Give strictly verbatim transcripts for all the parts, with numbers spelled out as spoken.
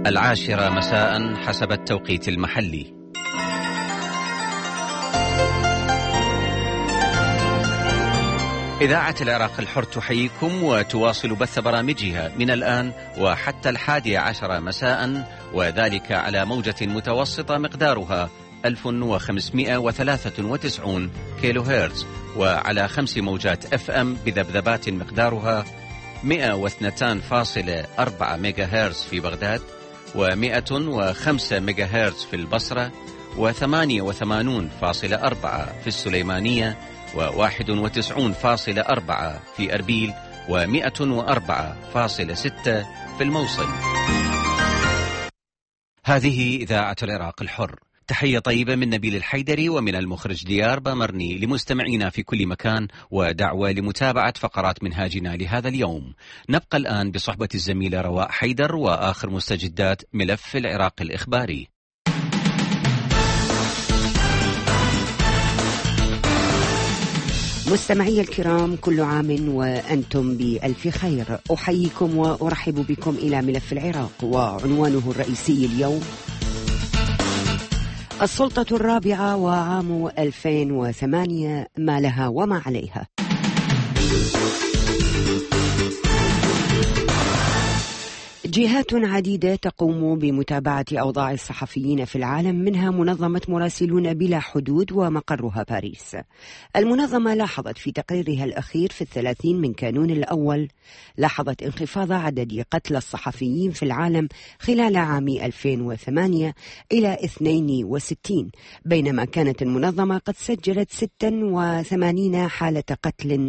العاشرة مساء حسب التوقيت المحلي. إذاعة العراق الحر تحييكم وتواصل بث برامجها من الآن وحتى الحادية عشرة مساء، وذلك على موجة متوسطة مقدارها ألف وخمسمائة وثلاثة وتسعين كيلو هرتز، وعلى خمس موجات اف ام بذبذبات مقدارها مئة واثنين فاصلة أربعة ميجا هرتز في بغداد، ومئة وخمسة ميجا هرتز في البصرة، وثمانية وثمانين فاصلة أربعة في السليمانية، وواحد وتسعين فاصلة أربعة في أربيل، ومئة وأربعة فاصلة ستة في الموصل. هذه إذاعة العراق الحر. تحية طيبة من نبيل الحيدري ومن المخرج ديار بامرني لمستمعينا في كل مكان، ودعوة لمتابعة فقرات منهاجنا لهذا اليوم. نبقى الآن بصحبة الزميلة رواء حيدر وآخر مستجدات ملف العراق الإخباري. مستمعي الكرام، كل عام وأنتم بألف خير. أحييكم وأرحب بكم إلى ملف العراق، وعنوانه الرئيسي اليوم: السلطة الرابعة وعام ألفين وثمانية، ما لها وما عليها. جهات عديدة تقوم بمتابعة أوضاع الصحفيين في العالم، منها منظمة مراسلون بلا حدود ومقرها باريس. المنظمة لاحظت في تقريرها الأخير في الثلاثين من كانون الأول لاحظت انخفاض عدد قتلى الصحفيين في العالم خلال عام ألفين وثمانية إلى اثنين وستين، بينما كانت المنظمة قد سجلت ستة وثمانين حالة قتل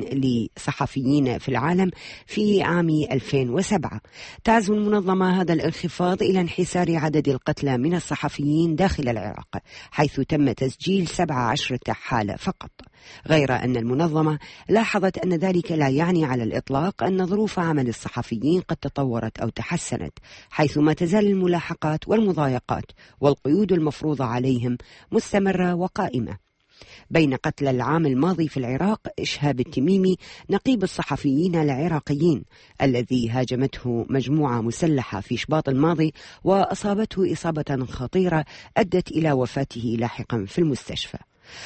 لصحفيين في العالم في عام ألفين وسبعة. تعزو المنظمة هذا الانخفاض إلى انحسار عدد القتلى من الصحفيين داخل العراق، حيث تم تسجيل سبع عشرة حالة فقط. غير أن المنظمة لاحظت أن ذلك لا يعني على الإطلاق أن ظروف عمل الصحفيين قد تطورت أو تحسنت، حيث ما تزال الملاحقات والمضايقات والقيود المفروضة عليهم مستمرة وقائمة. بين قتلى العام الماضي في العراق إشهاب التميمي نقيب الصحفيين العراقيين الذي هاجمته مجموعة مسلحة في شباط الماضي وأصابته إصابة خطيرة أدت إلى وفاته لاحقا في المستشفى.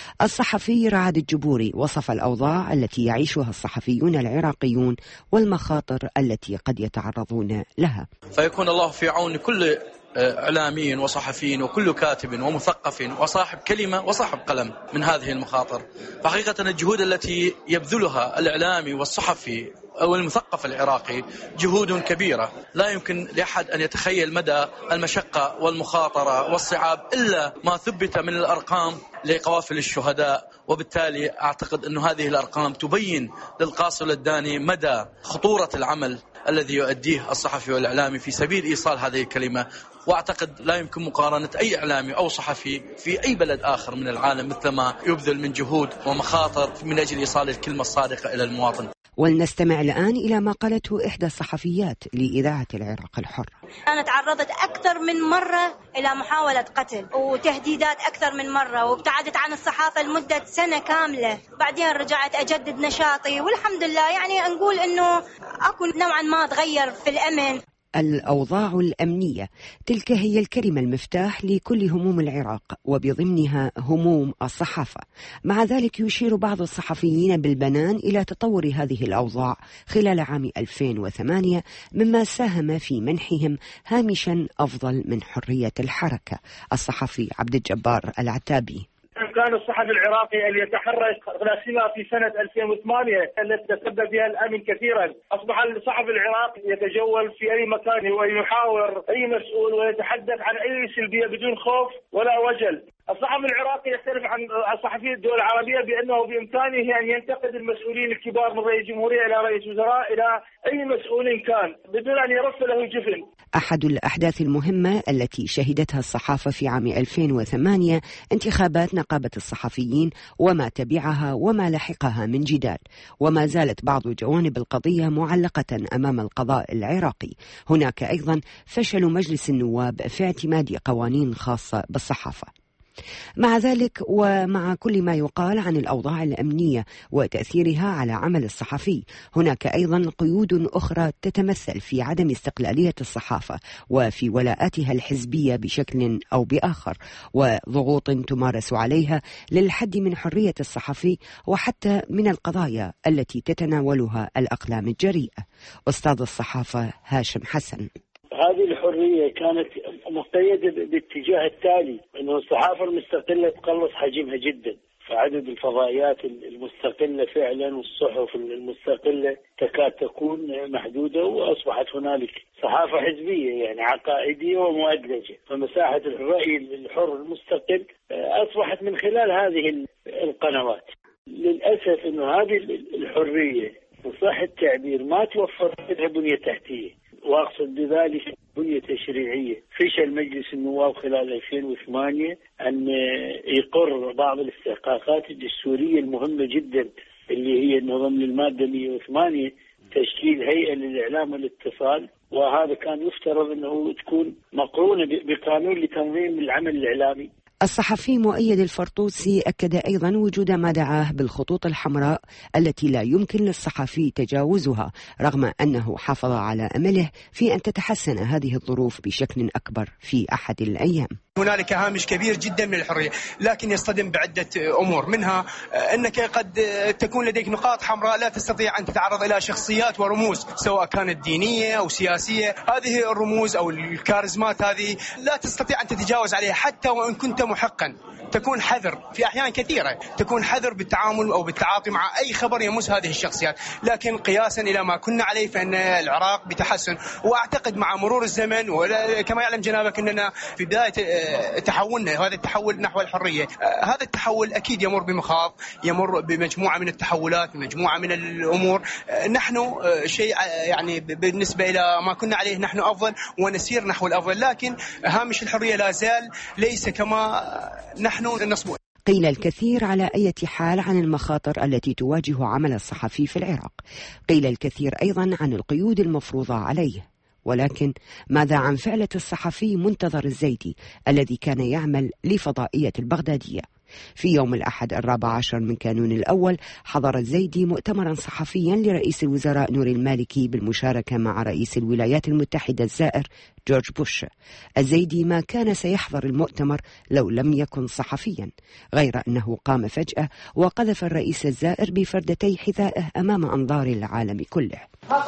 الصحفي رعد الجبوري وصف الأوضاع التي يعيشها الصحفيون العراقيون والمخاطر التي قد يتعرضون لها. فيكون الله في عون كل إعلامي وصحفي وكل كاتب ومثقف وصاحب كلمة وصاحب قلم من هذه المخاطر. فحقيقة الجهود التي يبذلها الإعلامي والصحفي أو المثقف العراقي جهود كبيرة، لا يمكن لأحد أن يتخيل مدى المشقة والمخاطرة والصعاب إلا ما ثبت من الأرقام لقوافل الشهداء. وبالتالي أعتقد أن هذه الأرقام تبين للقاصي والداني مدى خطورة العمل الذي يؤديه الصحفي والإعلامي في سبيل إيصال هذه الكلمة. وأعتقد لا يمكن مقارنة أي إعلامي أو صحفي في أي بلد آخر من العالم مثل ما يبذل من جهود ومخاطر من أجل إيصال الكلمة الصادقة إلى المواطن. ولنستمع الآن إلى ما قالته إحدى الصحفيات لإذاعة العراق الحر. أنا تعرضت أكثر من مرة إلى محاولة قتل وتهديدات أكثر من مرة، وابتعدت عن الصحافة لمدة سنة كاملة. بعدين رجعت أجدد نشاطي والحمد لله، يعني نقول إنه أكو نوعا ما تغير في الأمن. الأوضاع الأمنية تلك هي الكلمة المفتاح لكل هموم العراق وبضمنها هموم الصحافة. مع ذلك يشير بعض الصحفيين بالبنان إلى تطور هذه الأوضاع خلال عام ألفين وثمانية، مما ساهم في منحهم هامشا أفضل من حرية الحركة. الصحفي عبد الجبار العتابي: كان الصحفي العراقي أن يتحرك لا سيما في سنة ألفين وثمانية التي تسبب فيها الأمن كثيرا. أصبح الصحفي العراقي يتجول في أي مكان ويحاور أي مسؤول ويتحدث عن أي سلبية بدون خوف ولا وجل. الصحفي العراقي يختلف عن صحفي الدول العربية بأنه بإمكانه أن ينتقد المسؤولين الكبار من رئيس جمهورية إلى رئيس وزراء إلى أي مسؤول كان بدون أن يرفع له جفن. أحد الأحداث المهمة التي شهدتها الصحافة في عام ألفين وثمانية انتخابات نقابة الصحفيين وما تبعها وما لحقها من جدال، وما زالت بعض جوانب القضية معلقة أمام القضاء العراقي. هناك أيضا فشل مجلس النواب في اعتماد قوانين خاصة بالصحافة. مع ذلك ومع كل ما يقال عن الأوضاع الأمنية وتأثيرها على عمل الصحفي، هناك أيضا قيود أخرى تتمثل في عدم استقلالية الصحافة وفي ولاءاتها الحزبية بشكل أو بآخر، وضغوط تمارس عليها للحد من حرية الصحفي وحتى من القضايا التي تتناولها الأقلام الجريئة. أستاذ الصحافة هاشم حسن: هذه الحرية كانت مقيدة باتجاه التالي، أنه الصحافة المستقلة تقلص حجمها جدا، فعدد الفضائيات المستقلة فعلا والصحف المستقلة تكاد تكون محدودة، وأصبحت هنالك صحافة حزبية يعني عقائدية ومؤدلجة، فمساحة الرأي الحر المستقل أصبحت من خلال هذه القنوات. للأسف أنه هذه الحرية وصح التعبير ما توفر لها بنية تحتية، واقصد بذلك بنية تشريعية. فشل مجلس النواب خلال ألفين وثمانية أن يقر بعض الاستحقاقات الدستورية المهمة جدا اللي هي انه ضمن المادة مئة وثمانية تشكيل هيئة للإعلام والاتصال، وهذا كان يفترض انه تكون مقرونة بقانون لتنظيم العمل الإعلامي. الصحفي مؤيد الفرطوسي أكد أيضا وجود ما دعاه بالخطوط الحمراء التي لا يمكن للصحفي تجاوزها، رغم أنه حافظ على أمله في أن تتحسن هذه الظروف بشكل أكبر في أحد الأيام. هنالك هامش كبير جدا من الحرية، لكن يصطدم بعدة أمور، منها أنك قد تكون لديك نقاط حمراء لا تستطيع أن تتعرض إلى شخصيات ورموز سواء كانت دينية أو سياسية. هذه الرموز أو الكاريزمات هذه لا تستطيع أن تتجاوز عليها حتى وإن كنت محقا. تكون حذر في أحيان كثيرة، تكون حذر بالتعامل أو بالتعاطي مع أي خبر يمس هذه الشخصيات، لكن قياسا إلى ما كنا عليه فإن العراق بتحسن. وأعتقد مع مرور الزمن وكما يعلم جنابك أننا في بداية تحولنا، هذا التحول نحو الحرية، هذا التحول أكيد يمر بمخاض، يمر بمجموعة من التحولات، بمجموعة من الأمور. نحن شيء يعني بالنسبة إلى ما كنا عليه نحن أفضل ونسير نحو الأفضل، لكن هامش الحرية لا زال ليس كما نحن نصبه. قيل الكثير على أي حال عن المخاطر التي تواجه عمل الصحفي في العراق، قيل الكثير أيضا عن القيود المفروضة عليه، ولكن ماذا عن فعلة الصحفي منتظر الزيدي الذي كان يعمل لفضائية البغدادية؟ في يوم الأحد الرابع عشر من كانون الأول حضر الزيدي مؤتمرا صحفيا لرئيس الوزراء نور المالكي بالمشاركة مع رئيس الولايات المتحدة الزائر جورج بوش. الزيدي ما كان سيحضر المؤتمر لو لم يكن صحفيا، غير أنه قام فجأة وقذف الرئيس الزائر بفردتي حذائه أمام أنظار العالم كله.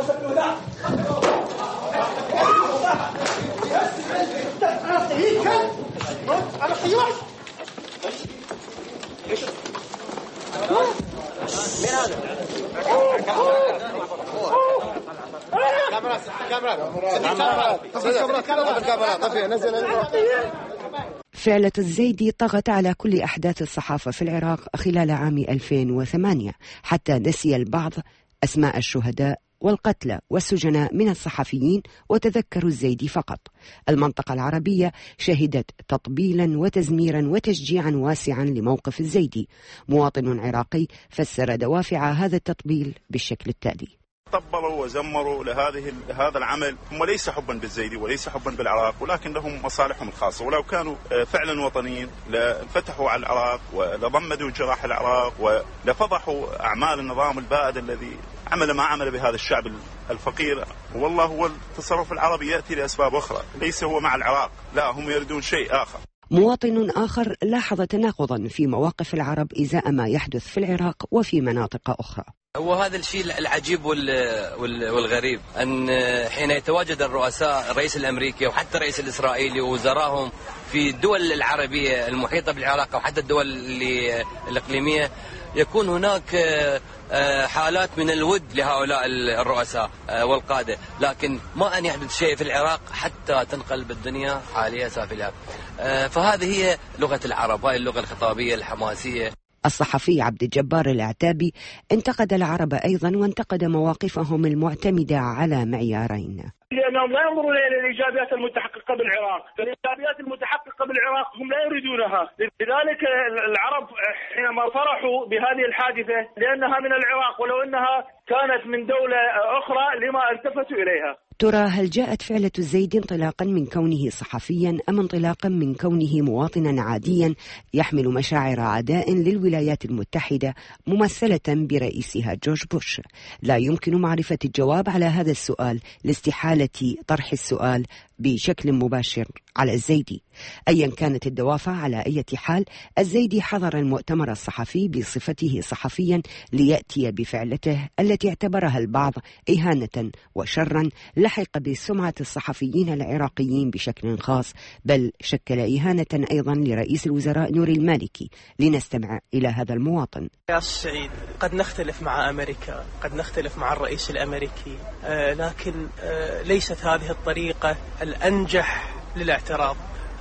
فعلة الزيدي طغت على كل أحداث الصحافة في العراق خلال عام ألفين وثمانية، حتى نسي البعض أسماء الشهداء والقتلى والسجناء من الصحفيين وتذكروا الزيدي فقط. المنطقة العربية شهدت تطبيلا وتزميرا وتشجيعا واسعا لموقف الزيدي. مواطن عراقي فسر دوافع هذا التطبيل بالشكل التالي: طبلوا وزمروا لهذه هذا العمل، هم ليس حبا بالزيدي وليس حبا بالعراق، ولكن لهم مصالحهم الخاصة، ولو كانوا فعلا وطنيين لفتحوا على العراق ولضمدوا جراح العراق ولفضحوا أعمال النظام البائد الذي عمل ما عمل بهذا الشعب الفقير. والله هو التصرف العربي يأتي لأسباب أخرى، ليس هو مع العراق، لا، هم يريدون شيء آخر. مواطن آخر لاحظ تناقضا في مواقف العرب إزاء ما يحدث في العراق وفي مناطق أخرى. هو هذا الشيء العجيب والغريب أن حين يتواجد الرؤساء، الرئيس الأمريكي وحتى الرئيس الإسرائيلي ووزراهم في الدول العربية المحيطة بالعراق أو حتى الدول الإقليمية، يكون هناك حالات من الود لهؤلاء الرؤساء والقادة، لكن ما أن يحدث شيء في العراق حتى تنقلب الدنيا حاليا سافلها. فهذه هي لغة العرب، هاي اللغة الخطابية الحماسية. الصحفي عبد الجبار العتابي انتقد العرب أيضا وانتقد مواقفهم المعتمدة على معيارين. لأنهم لا ينظرون إلى الإيجابيات المتحققة بالعراق، فالإيجابيات المتحققة بالعراق هم لا يريدونها. لذلك العرب حينما فرحوا بهذه الحادثة لأنها من العراق ولو أنها كانت من دولة أخرى لما التفتوا إليها. ترى هل جاءت فعلة الزيدي انطلاقا من كونه صحفيا أم انطلاقا من كونه مواطنا عاديا يحمل مشاعر عداء للولايات المتحدة ممثلة برئيسها جورج بوش؟ لا يمكن معرفة الجواب على هذا السؤال لاستحالة طرح السؤال بشكل مباشر على الزيدي. أيا كانت الدوافع، على أي حال الزيدي حضر المؤتمر الصحفي بصفته صحفيا ليأتي بفعلته التي اعتبرها البعض إهانة وشرا لحق بسمعة الصحفيين العراقيين بشكل خاص، بل شكل إهانة أيضا لرئيس الوزراء نوري المالكي. لنستمع إلى هذا المواطن. يا سعيد، قد نختلف مع أمريكا، قد نختلف مع الرئيس الأمريكي، آه لكن آه ليست هذه الطريقة الأنجح للاعتراض.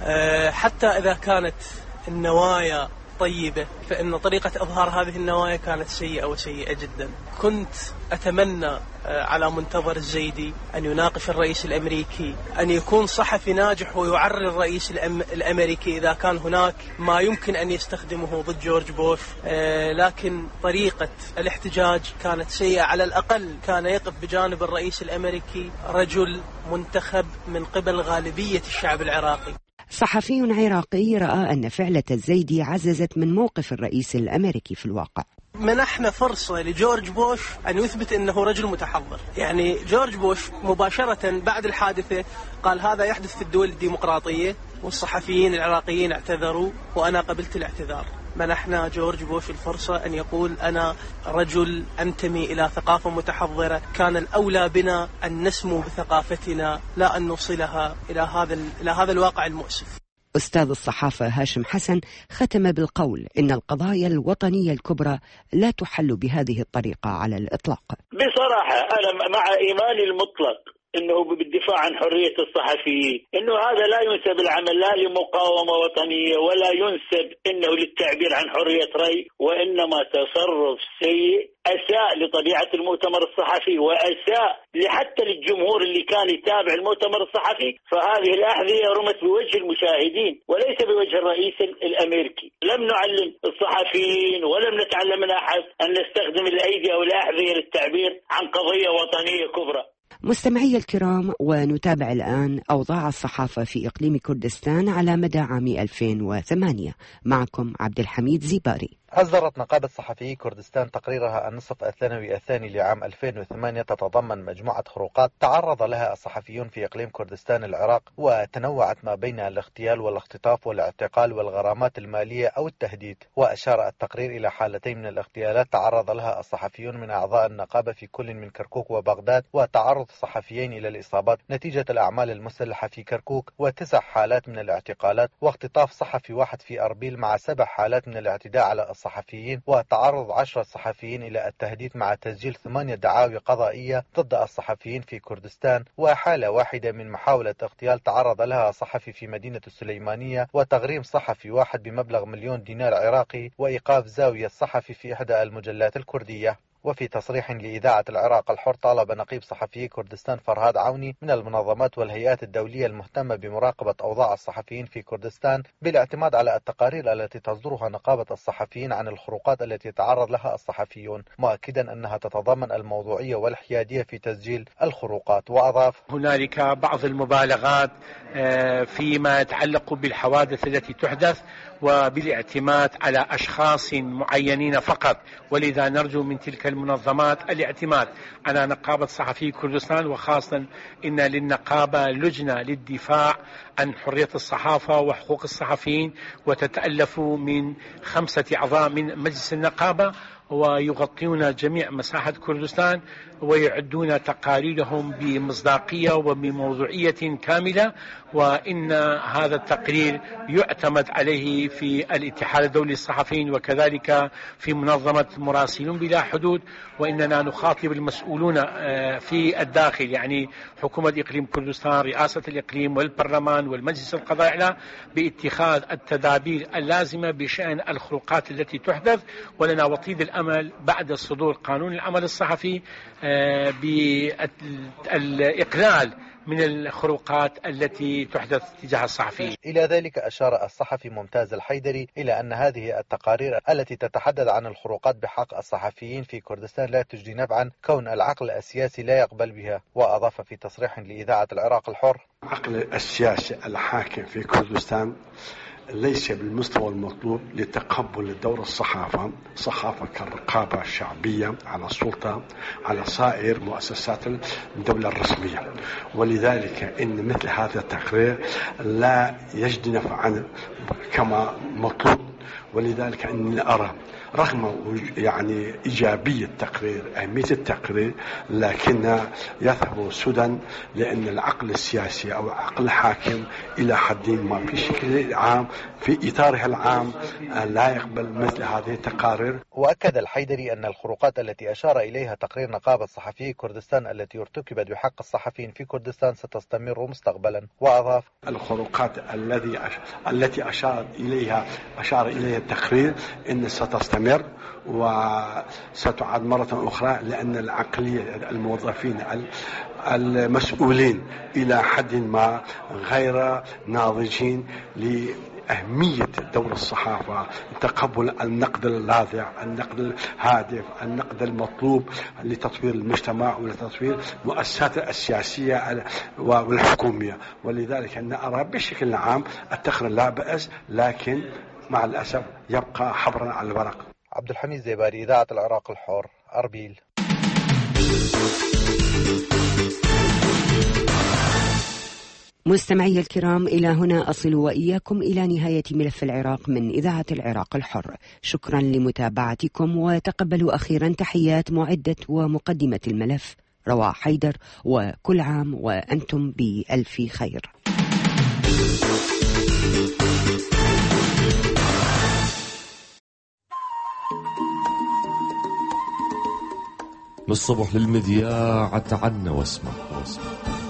أه حتى إذا كانت النوايا طيبة فإن طريقة إظهار هذه النوايا كانت سيئة وسيئة جدا. كنت أتمنى أه على منتظر الزيدي أن يناقش الرئيس الأمريكي، أن يكون صحفي ناجح ويعرر الرئيس الأمريكي إذا كان هناك ما يمكن أن يستخدمه ضد جورج بوش. أه لكن طريقة الاحتجاج كانت سيئة. على الأقل كان يقف بجانب الرئيس الأمريكي رجل منتخب من قبل غالبية الشعب العراقي. صحفي عراقي رأى أن فعلة الزيدي عززت من موقف الرئيس الأمريكي في الواقع. منحنا فرصة لجورج بوش أن يثبت أنه رجل متحضر. يعني جورج بوش مباشرة بعد الحادثة قال هذا يحدث في الدول الديمقراطية، والصحفيين العراقيين اعتذروا وأنا قبلت الاعتذار. منحنا جورج بوش الفرصة أن يقول أنا رجل أنتمي إلى ثقافة متحضرة، كان الأولى بنا أن نسمو بثقافتنا لا أن نوصلها إلى هذا إلى هذا الواقع المؤسف. أستاذ الصحافة هاشم حسن ختم بالقول إن القضايا الوطنية الكبرى لا تحل بهذه الطريقة على الإطلاق. بصراحة أنا مع إيماني المطلق انه بالدفاع عن حرية الصحفيين، انه هذا لا ينسب العمل لا لمقاومة وطنية ولا ينسب انه للتعبير عن حرية رأي، وانما تصرف سيء اساء لطبيعة المؤتمر الصحفي واساء حتى للجمهور اللي كان يتابع المؤتمر الصحفي. فهذه الأحذية رمت بوجه المشاهدين وليس بوجه الرئيس الامريكي. لم نعلم الصحفيين ولم نتعلم من احد ان نستخدم الايدي او الاحذية للتعبير عن قضية وطنية كبرى. مستمعي الكرام، ونتابع الآن أوضاع الصحافة في إقليم كردستان على مدى عام ألفين وثمانية. معكم عبد الحميد زيباري. أصدرت نقابة صحفيي كردستان تقريرها النصف الثانوي الثاني لعام ألفين وثمانية تتضمن مجموعة خروقات تعرض لها الصحفيون في إقليم كردستان العراق، وتنوعت ما بين الاغتيال والاختطاف والاعتقال والغرامات المالية أو التهديد. وأشار التقرير إلى حالتين من الاغتيالات تعرض لها الصحفيون من أعضاء النقابة في كل من كركوك وبغداد، وتعرض الصحفيين إلى الإصابات نتيجة الأعمال المسلحة في كركوك، وتسع حالات من الاعتقالات واختطاف صحفي واحد في أربيل، مع سبع حالات من الاعتداء على الصحفيين، وتعرض عشرة صحفيين إلى التهديد، مع تسجيل ثمانية دعاوى قضائية ضد الصحفيين في كردستان، وحالة واحدة من محاولة اغتيال تعرض لها صحفي في مدينة السليمانية، وتغريم صحفي واحد بمبلغ مليون دينار عراقي، وإيقاف زاوية الصحفي في إحدى المجلات الكردية. وفي تصريح لإذاعة العراق الحر، طالب نقيب صحفي كردستان فرهاد عوني من المنظمات والهيئات الدولية المهتمة بمراقبة أوضاع الصحفيين في كردستان بالاعتماد على التقارير التي تصدرها نقابة الصحفيين عن الخروقات التي يتعرض لها الصحفيون، مؤكدا أنها تتضمن الموضوعية والحيادية في تسجيل الخروقات. وأضاف: هنالك بعض المبالغات فيما يتعلق بالحوادث التي تحدث وبالاعتماد على أشخاص معينين فقط، ولذا نرجو من تلك المنظمات الاعتماد على نقابة صحفي كردستان، وخاصة إن للنقابة لجنة للدفاع عن حرية الصحافة وحقوق الصحفيين، وتتألف من خمسة أعضاء من مجلس النقابة، ويغطون جميع مساحة كردستان، ويعدون تقاريرهم بمصداقية وبموضوعية كاملة. وإن هذا التقرير يعتمد عليه في الاتحاد الدولي للصحفيين وكذلك في منظمة مراسلون بلا حدود. وإننا نخاطب المسؤولون في الداخل، يعني حكومة إقليم كردستان، رئاسة الإقليم والبرلمان والمجلس القضائي الأعلى، باتخاذ التدابير اللازمة بشأن الخروقات التي تحدث. ولنا وطيد الأمل بعد صدور قانون العمل الصحفي بالإقلال من الخروقات التي تحدث تجاه الصحفيين. إلى ذلك أشار الصحفي ممتاز الحيدري إلى أن هذه التقارير التي تتحدث عن الخروقات بحق الصحفيين في كردستان لا تجدي نفعا كون العقل السياسي لا يقبل بها. وأضاف في تصريح لإذاعة العراق الحر: العقل السياسي الحاكم في كردستان ليس بالمستوى المطلوب لتقبل دور الصحافة صحافة كالرقابة الشعبية على السلطة على سائر مؤسسات الدولة الرسمية، ولذلك إن مثل هذا التقرير لا يجد نفعا كما مطلوب. ولذلك أني أرى رغم يعني إيجابية التقرير أهمية التقرير لكن يذهب سدى لأن العقل السياسي أو العقل الحاكم إلى حد ما بشكل عام في إطاره العام لا يقبل مثل هذه التقارير. وأكد الحيدري أن الخروقات التي أشار إليها تقرير نقابة صحفيي كردستان التي ارتكبت بحق الصحفيين في كردستان ستستمر مستقبلا. وأضاف: الخروقات الذي التي أشار إليها أشار إليها التقرير إن ستستمر وستعاد مرة أخرى لأن العقلية الموظفين المسؤولين إلى حد ما غير ناضجين لأهمية دور الصحافة، تقبل النقد اللاذع، النقد الهادف، النقد المطلوب لتطوير المجتمع ولتطوير المؤسسات السياسية والحكومية. ولذلك أنا أرى بشكل عام التقرير لا بأس لكن مع الأسف يبقى حبرا على الورق. عبد الحميد زيباري، إذاعة العراق الحر، أربيل. مستمعي الكرام، إلى هنا أصل وإياكم إلى نهاية ملف العراق من إذاعة العراق الحر. شكرا لمتابعتكم، وتقبلوا أخيرا تحيات معدة ومقدمة الملف رواح حيدر، وكل عام وأنتم بألف خير. من الصبح للمذياع تعنا واسمع واسمع،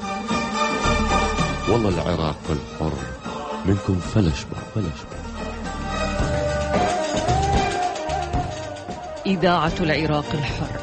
والله العراق الحر منكم فلشبع فلشبع. إذاعة العراق الحر.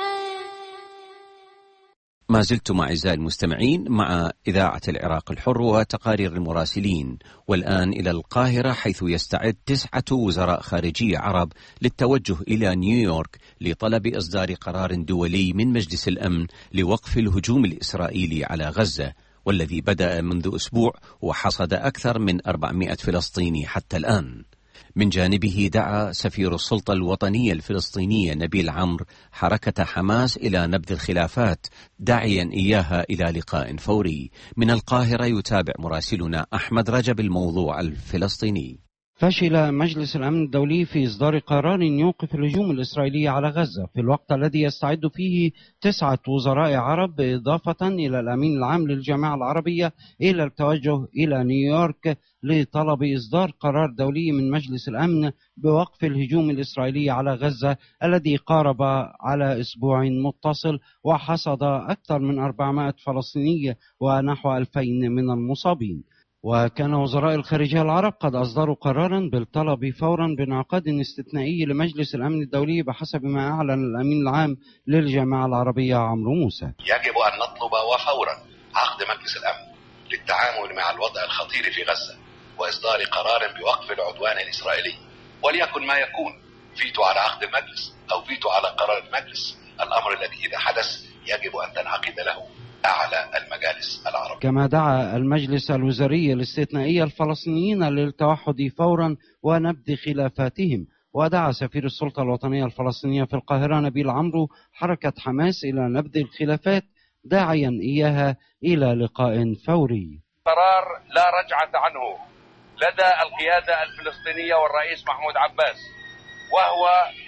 ما زلتم أعزائي المستمعين مع إذاعة العراق الحر وتقارير المراسلين، والآن إلى القاهرة، حيث يستعد تسعة وزراء خارجية عرب للتوجه إلى نيويورك لطلب إصدار قرار دولي من مجلس الأمن لوقف الهجوم الإسرائيلي على غزة، والذي بدأ منذ أسبوع وحصد أكثر من أربعمائة فلسطيني حتى الآن. من جانبه دعا سفير السلطة الوطنية الفلسطينية نبيل عمرو حركة حماس إلى نبذ الخلافات، داعيا إياها إلى لقاء فوري. من القاهرة يتابع مراسلنا أحمد رجب الموضوع الفلسطيني. فشل مجلس الأمن الدولي في إصدار قرار يوقف الهجوم الإسرائيلي على غزة في الوقت الذي يستعد فيه تسعة وزراء عرب إضافة إلى الأمين العام للجامعة العربية إلى التوجه إلى نيويورك لطلب إصدار قرار دولي من مجلس الأمن بوقف الهجوم الإسرائيلي على غزة الذي قارب على أسبوع متصل وحصد أكثر من أربعمائة فلسطيني ونحو ألفين من المصابين. وكان وزراء الخارجية العرب قد أصدروا قرارا بالطلب فورا بانعقاد استثنائي لمجلس الأمن الدولي بحسب ما أعلن الأمين العام للجامعة العربية عمرو موسى. يجب أن نطلب وفورا عقد مجلس الأمن للتعامل مع الوضع الخطير في غزة وإصدار قرار بوقف العدوان الإسرائيلي، وليكن ما يكون، فيتو على عقد المجلس أو فيتو على قرار المجلس، الأمر الذي إذا حدث يجب أن تنعقد له أعلى المجالس العربية. كما دعا المجلس الوزاري الاستثنائي الفلسطينيين للتوحد فورا ونبذ خلافاتهم، ودعا سفير السلطة الوطنية الفلسطينية في القاهرة نبيل عمرو حركة حماس إلى نبذ الخلافات، داعيا إياها إلى لقاء فوري. قرار لا رجعة عنه لدى القيادة الفلسطينية والرئيس محمود عباس، وهو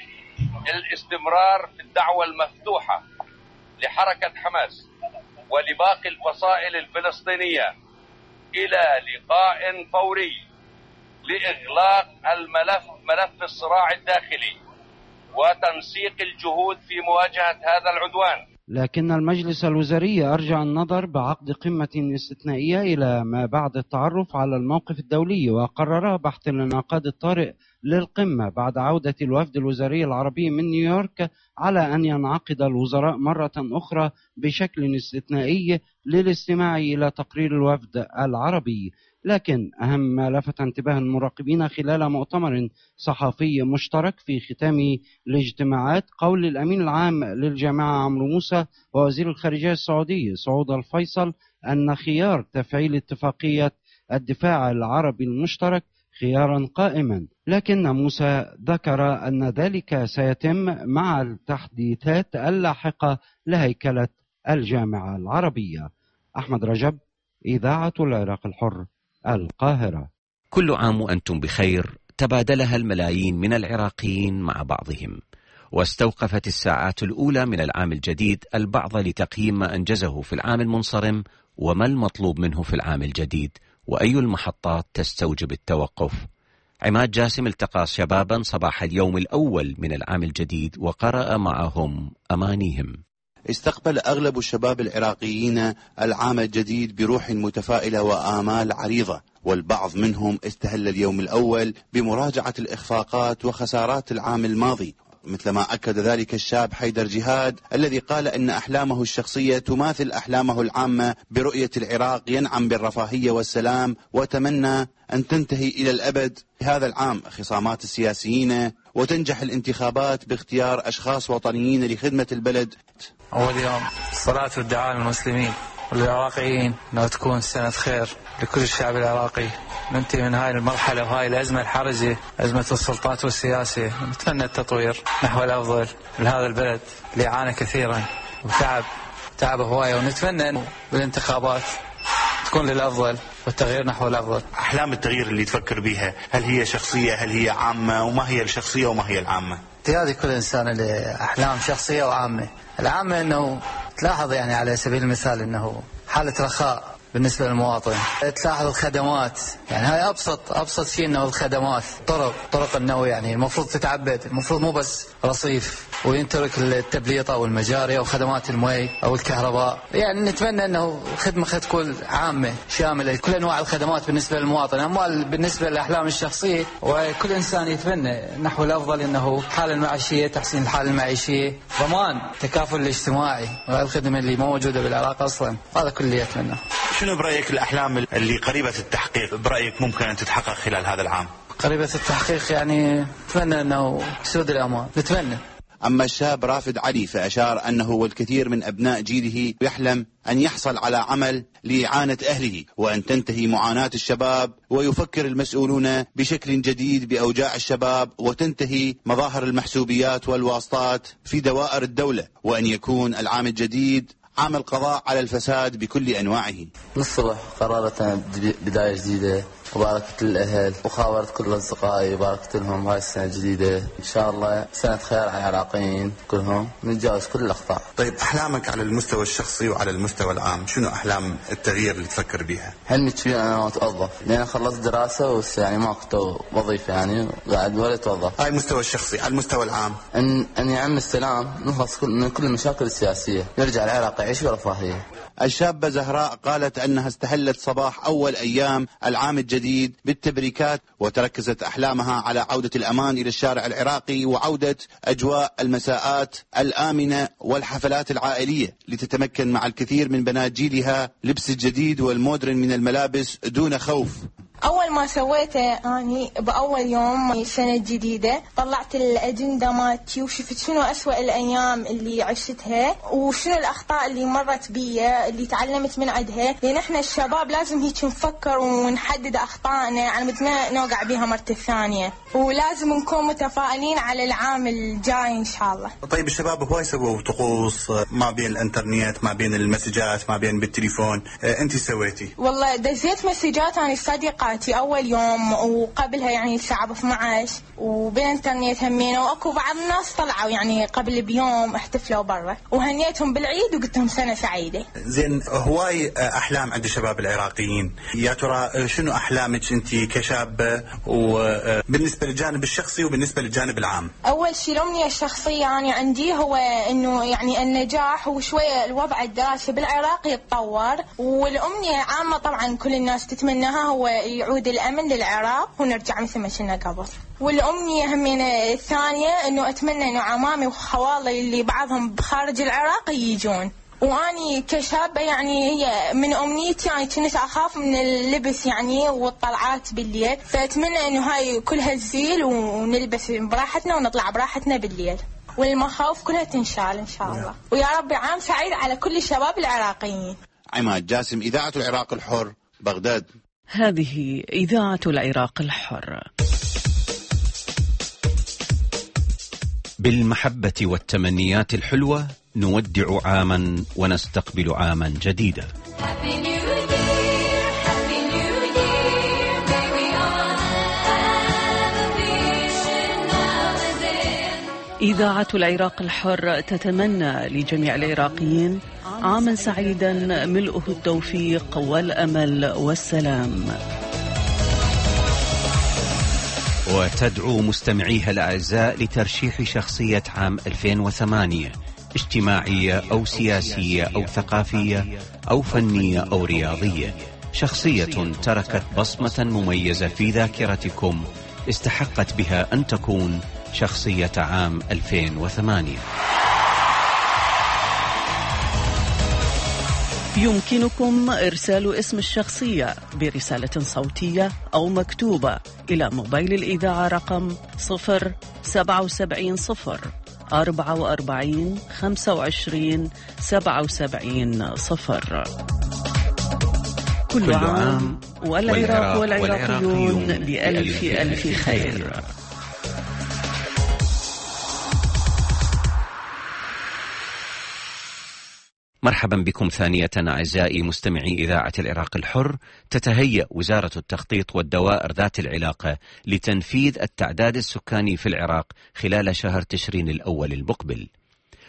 الاستمرار في الدعوة المفتوحة لحركة حماس ولباقي الفصائل الفلسطينية إلى لقاء فوري لإغلاق الملف ملف الصراع الداخلي وتنسيق الجهود في مواجهة هذا العدوان. لكن المجلس الوزاري أرجع النظر بعقد قمة استثنائية إلى ما بعد التعرف على الموقف الدولي، وقرر بحث الانعقاد الطارئ للقمة بعد عودة الوفد الوزاري العربي من نيويورك على أن ينعقد الوزراء مرة أخرى بشكل استثنائي للاستماع إلى تقرير الوفد العربي. لكن أهم ما لفت انتباه المراقبين خلال مؤتمر صحفي مشترك في ختام الاجتماعات قول الأمين العام للجامعة عمرو موسى ووزير الخارجية السعودي سعود الفيصل أن خيار تفعيل اتفاقية الدفاع العربي المشترك خيارا قائما، لكن موسى ذكر أن ذلك سيتم مع التحديثات اللاحقة لهيكلة الجامعة العربية. أحمد رجب، إذاعة العراق الحر، القاهرة. كل عام وأنتم بخير تبادلها الملايين من العراقيين مع بعضهم، واستوقفت الساعات الأولى من العام الجديد البعض لتقييم ما أنجزه في العام المنصرم وما المطلوب منه في العام الجديد وأي المحطات تستوجب التوقف. عماد جاسم التقى شبابا صباح اليوم الأول من العام الجديد وقرأ معهم أمانيهم. استقبل أغلب الشباب العراقيين العام الجديد بروح متفائلة وآمال عريضة، والبعض منهم استهل اليوم الأول بمراجعة الإخفاقات وخسارات العام الماضي، مثلما أكد ذلك الشاب حيدر جهاد الذي قال إن أحلامه الشخصية تماثل أحلامه العامة برؤية العراق ينعم بالرفاهية والسلام، وتمنى أن تنتهي إلى الأبد هذا العام خصامات السياسيين وتنجح الانتخابات باختيار أشخاص وطنيين لخدمة البلد. أول يوم الصلاة والدعاء للمسلمين والعراقيين أنها تكون سنة خير لكل الشعب العراقي، ننتهي من هاي المرحلة وهاي الأزمة الحرجة، أزمة السلطات والسياسة، نتمنى التطوير نحو الأفضل لهذا البلد اللي عانى كثيرا وتعب تعب هواية، ونتمنى أن بالانتخابات تكون للأفضل والتغيير نحو الأفضل. أحلام التغيير اللي تفكر بها هل هي شخصية هل هي عامة، وما هي الشخصية وما هي العامة؟ هذه كل إنسان له أحلام شخصية وعامة. العامة أنه تلاحظ يعني على سبيل المثال أنه حالة رخاء بالنسبة للمواطن. تلاحظ الخدمات، يعني هاي أبسط أبسط شيء إنه الخدمات، طرق طرق النوع يعني المفروض تتعبد، المفروض مو بس رصيف وينترك التبليطة أو المجاري أو خدمات المي أو الكهرباء. يعني نتمنى إنه الخدمة تكون عامة شاملة كل أنواع الخدمات بالنسبة للمواطن. أما بالنسبة للأحلام الشخصية وكل إنسان يتمنى نحو الأفضل إنه حالة المعيشية، تحسين الحالة المعيشية، ضمان التكافل الاجتماعي والخدمة اللي مو موجودة بالعراق أصلا، هذا كله يتمنى. شنو برأيك الأحلام اللي قريبة التحقيق برأيك ممكن أن تتحقق خلال هذا العام؟ قريبة التحقيق يعني نتمنى أنه سود الأمان، نتمنى. أما الشاب رافد علي فأشار أنه والكثير من أبناء جيله يحلم أن يحصل على عمل لإعانة أهله وأن تنتهي معاناة الشباب، ويفكر المسؤولون بشكل جديد بأوجاع الشباب وتنتهي مظاهر المحسوبيات والواسطات في دوائر الدولة، وأن يكون العام الجديد عام القضاء على الفساد بكل أنواعه. للصبح قررت بداية جديدة وباركت للأهل وخاورت كل أصدقائي وباركت لهم هاي السنة الجديدة إن شاء الله سنة خير على العراقيين كلهم، نتجاوز كل الأخطاء. طيب أحلامك على المستوى الشخصي وعلى المستوى العام، شنو أحلام التغيير اللي تفكر بها؟ حلمي كبير أنا أتوظف، لأن خلصت دراسة بس يعني ما كنت وظيفة يعني قاعد ولا أتوظف. هاي المستوى الشخصي. على المستوى العام أن أن يعم السلام، نخلص من كل المشاكل السياسية، نرجع العراق يعيش برفاهية. الشابة زهراء قالت أنها استهلت صباح أول أيام العام الجديد بالتبريكات، وتركزت أحلامها على عودة الأمان إلى الشارع العراقي وعودة أجواء المساءات الآمنة والحفلات العائلية، لتتمكن مع الكثير من بنات جيلها لبس الجديد والمودرن من الملابس دون خوف. أول ما سويته أني بأول يوم السنة الجديدة طلعت الأجندة مالتي وشفت شنو أسوأ الأيام اللي عشتها وشنو الأخطاء اللي مرت بيا اللي تعلمت من عدها، لأن إحنا الشباب لازم هيك نفكر ونحدد أخطائنا على مود ما نوقع بيها مرة الثانية، ولازم نكون متفائلين على العام الجاي إن شاء الله. طيب الشباب هواي سووا طقوس ما بين الإنترنت ما بين المسجات ما بين بالتليفون، أنت سويتي؟ والله دزيت مسجات أنا صديقات أول يوم وقبلها يعني الساعة اثني عشر وبالإنترنت همين، وأكو بعض الناس طلعوا يعني قبل بيوم احتفلوا برا وهنيتهم بالعيد وقلت لهم سنة سعيدة. زين هواي أحلام عند الشباب العراقيين، يا ترى شنو أحلامك أنت كشابة وبالنسبة للجانب الشخصي وبالنسبة للجانب العام؟ أول شيء الأمنية الشخصية يعني عندي هو إنه يعني النجاح وشوية الوضع الدراسي بالعراق يتطور، والأمنية عامة طبعا كل الناس تتمناها هو يعود الأمن للعراق ونرجع مثل ما كنا قبل. والأمنية همين الثانية إنه أتمنى إنه عمامي وخوالي اللي بعضهم بخارج العراق يجون، وأني كشابة يعني هي من أمنيتي يعني كنت أخاف من اللبس يعني والطلعات بالليل، فأتمنى إنه هاي كلها تزيل ونلبس براحتنا ونطلع براحتنا بالليل والمخاوف كلها تنشال إن شاء الله، ويا رب عام سعيد على كل الشباب العراقيين. عماد جاسم، إذاعة العراق الحر، بغداد. هذه إذاعة العراق الحر. بالمحبة والتمنيات الحلوة نودع عاما ونستقبل عاما جديدا. إذاعة العراق الحر تتمنى لجميع العراقيين عاما سعيدا ملؤه التوفيق والأمل والسلام، وتدعو مستمعيها الأعزاء لترشيح شخصية عام ألفين وثمانية، اجتماعية أو سياسية أو ثقافية أو فنية أو رياضية، شخصية تركت بصمة مميزة في ذاكرتكم استحقت بها أن تكون شخصية عام ألفين وثمانية. يمكنكم إرسال اسم الشخصية برسالة صوتية أو مكتوبة إلى موبايل الإذاعة رقم صفر سبعة سبعين صفر أربعة وأربعين خمسة وعشرين سبعة وسبعين صفر. كل, كل عام والعراق والعراقيون بألف ألف خير. مرحبا بكم ثانية أعزائي مستمعي إذاعة العراق الحر. تتهيأ وزارة التخطيط والدوائر ذات العلاقة لتنفيذ التعداد السكاني في العراق خلال شهر تشرين الأول المقبل،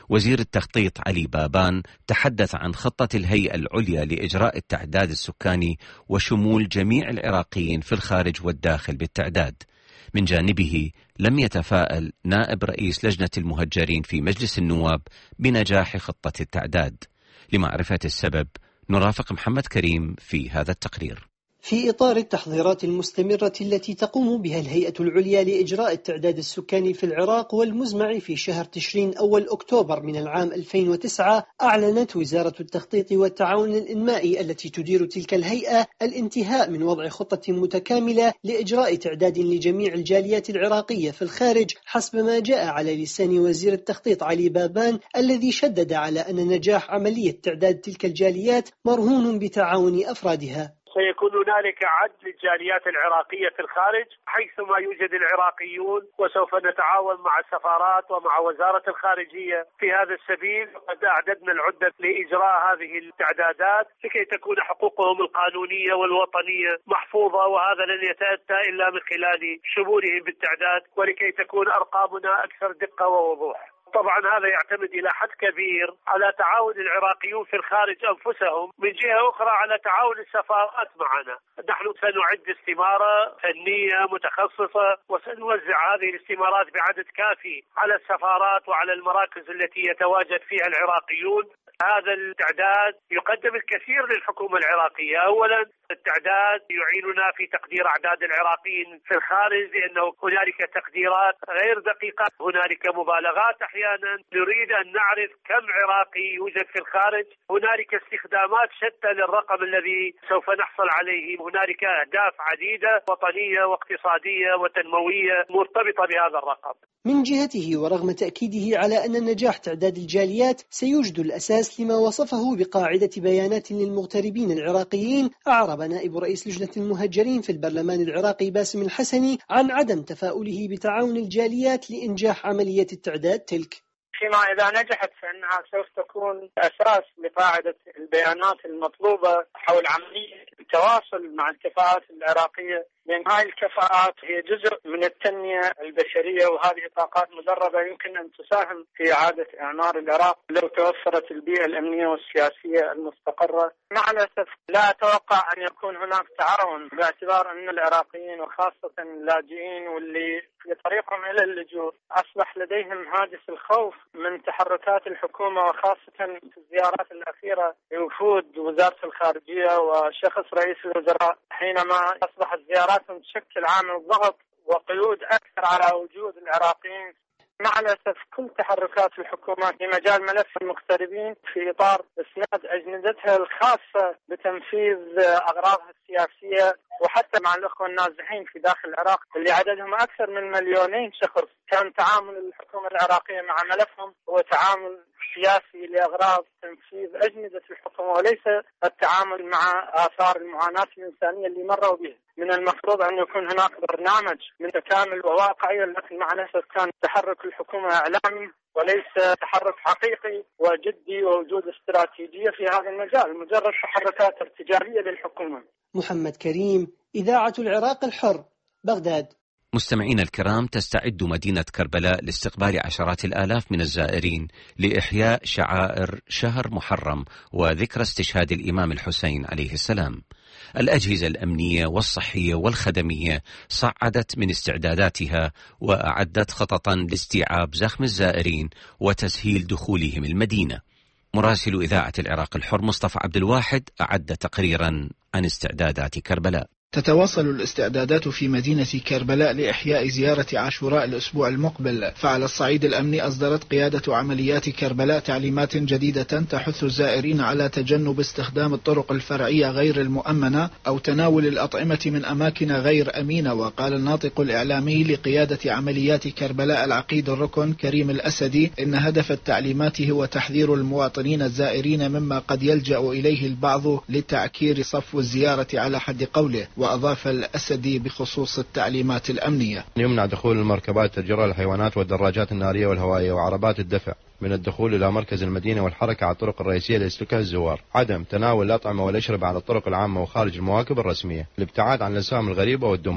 وزير التخطيط علي بابان تحدث عن خطة الهيئة العليا لإجراء التعداد السكاني وشمول جميع العراقيين في الخارج والداخل بالتعداد. من جانبه لم يتفائل نائب رئيس لجنة المهجرين في مجلس النواب بنجاح خطة التعداد. لمعرفة السبب نرافق محمد كريم في هذا التقرير. في إطار التحضيرات المستمرة التي تقوم بها الهيئة العليا لإجراء التعداد السكاني في العراق والمزمع في شهر تشرين أول أكتوبر من العام ألفين وتسعة، أعلنت وزارة التخطيط والتعاون الإنمائي التي تدير تلك الهيئة الانتهاء من وضع خطة متكاملة لإجراء تعداد لجميع الجاليات العراقية في الخارج حسب ما جاء على لسان وزير التخطيط علي بابان، الذي شدد على أن نجاح عملية تعداد تلك الجاليات مرهون بتعاون أفرادها. سيكون هنالك عد للجاليات العراقية في الخارج حيثما يوجد العراقيون، وسوف نتعاون مع السفارات ومع وزارة الخارجية في هذا السبيل. قد أعددنا العدة لإجراء هذه التعدادات لكي تكون حقوقهم القانونية والوطنية محفوظة، وهذا لن يتأتى إلا من خلال شمولهم بالتعداد، ولكي تكون أرقامنا أكثر دقة ووضوح. طبعا هذا يعتمد إلى حد كبير على تعاون العراقيون في الخارج أنفسهم، من جهة أخرى على تعاون السفارات معنا. نحن سنعد استمارة فنية متخصصة وسنوزع هذه الاستمارات بعدد كافي على السفارات وعلى المراكز التي يتواجد فيها العراقيون. هذا التعداد يقدم الكثير للحكومة العراقية. أولا التعداد يعيننا في تقدير أعداد العراقيين في الخارج، لأنه هنالك تقديرات غير دقيقة، هنالك مبالغات أحيانا. نريد أن نعرف كم عراقي يوجد في الخارج. هنالك استخدامات شتى للرقم الذي سوف نحصل عليه. هنالك أهداف عديدة وطنية واقتصادية وتنموية مرتبطة بهذا الرقم. من جهته ورغم تأكيده على أن نجاح تعداد الجاليات سيوجد الأساس لما وصفه بقاعدة بيانات للمغتربين العراقيين، أعرب نائب رئيس لجنة المهجرين في البرلمان العراقي باسم الحسني عن عدم تفاؤله بتعاون الجاليات لإنجاح عملية التعداد تلك. فيما إذا نجحت فإنها سوف تكون أساس لقاعدة البيانات المطلوبة حول عملية التواصل مع الكفاءات العراقية، لأن هاي الكفاءات هي جزء من التنمية البشرية، وهذه طاقات مدربة يمكن أن تساهم في إعادة إعمار العراق لو توفرت البيئة الأمنية والسياسية المستقرة. مع الأسف لا أتوقع أن يكون هناك تعاون، باعتبار أن العراقيين وخاصة اللاجئين واللي في طريقهم إلى اللجوء أصبح لديهم هاجس الخوف من تحركات الحكومة، وخاصة في الزيارات الأخيرة لوفود وزارة الخارجية وشخص رئيس الوزراء، حينما أصبحت زياراتهم تشكل عامل ضغط وقيود أكثر على وجود العراقيين. مع الأسف كل تحركات الحكومة في مجال ملف المغتربين في إطار إسناد أجندتها الخاصة بتنفيذ أغراضها السياسية، وحتى مع الأخوة النازحين في داخل العراق اللي عددهم أكثر من مليونين شخص، كان تعامل الحكومة العراقية مع ملفهم هو تعامل سياسي لأغراض تنفيذ أجندة الحكومة، وليس التعامل مع آثار المعاناة الإنسانية اللي مروا بها. من المفروض أن يكون هناك برنامج متكامل وواقعي، لكن مع الأسف كان تحرك الحكومة إعلامي وليس تحرك حقيقي وجدي ووجود استراتيجية في هذا المجال، مجرد تحركات ارتجالية للحكومة. محمد كريم، إذاعة العراق الحر، بغداد. مستمعين الكرام، تستعد مدينة كربلاء لاستقبال عشرات الآلاف من الزائرين لإحياء شعائر شهر محرم وذكرى استشهاد الإمام الحسين عليه السلام. الأجهزة الأمنية والصحية والخدمية صعدت من استعداداتها وأعدت خططا لاستيعاب زخم الزائرين وتسهيل دخولهم المدينة. مراسل إذاعة العراق الحر مصطفى عبد الواحد أعد تقريرا عن استعدادات كربلاء. تتواصل الاستعدادات في مدينة كربلاء لإحياء زيارة عاشوراء الأسبوع المقبل، فعلى الصعيد الأمني أصدرت قيادة عمليات كربلاء تعليمات جديدة تحث الزائرين على تجنب استخدام الطرق الفرعية غير المؤمنة أو تناول الأطعمة من أماكن غير أمينة. وقال الناطق الإعلامي لقيادة عمليات كربلاء العقيد الركن كريم الأسدي إن هدف التعليمات هو تحذير المواطنين الزائرين مما قد يلجأ إليه البعض لتعكير صفو الزيارة على حد قوله. وأضاف الأسدي بخصوص التعليمات الأمنية: يمنع دخول المركبات تجرى الحيوانات والدراجات النارية والهوائية وعربات الدفع من الدخول إلى مركز المدينة والحركة على الطرق الرئيسية ليسلكها الزوار، عدم تناول الأطعمة والأشربة على الطرق العامة وخارج المواكب الرسمية، الابتعاد عن الأسام الغريبة والدمى،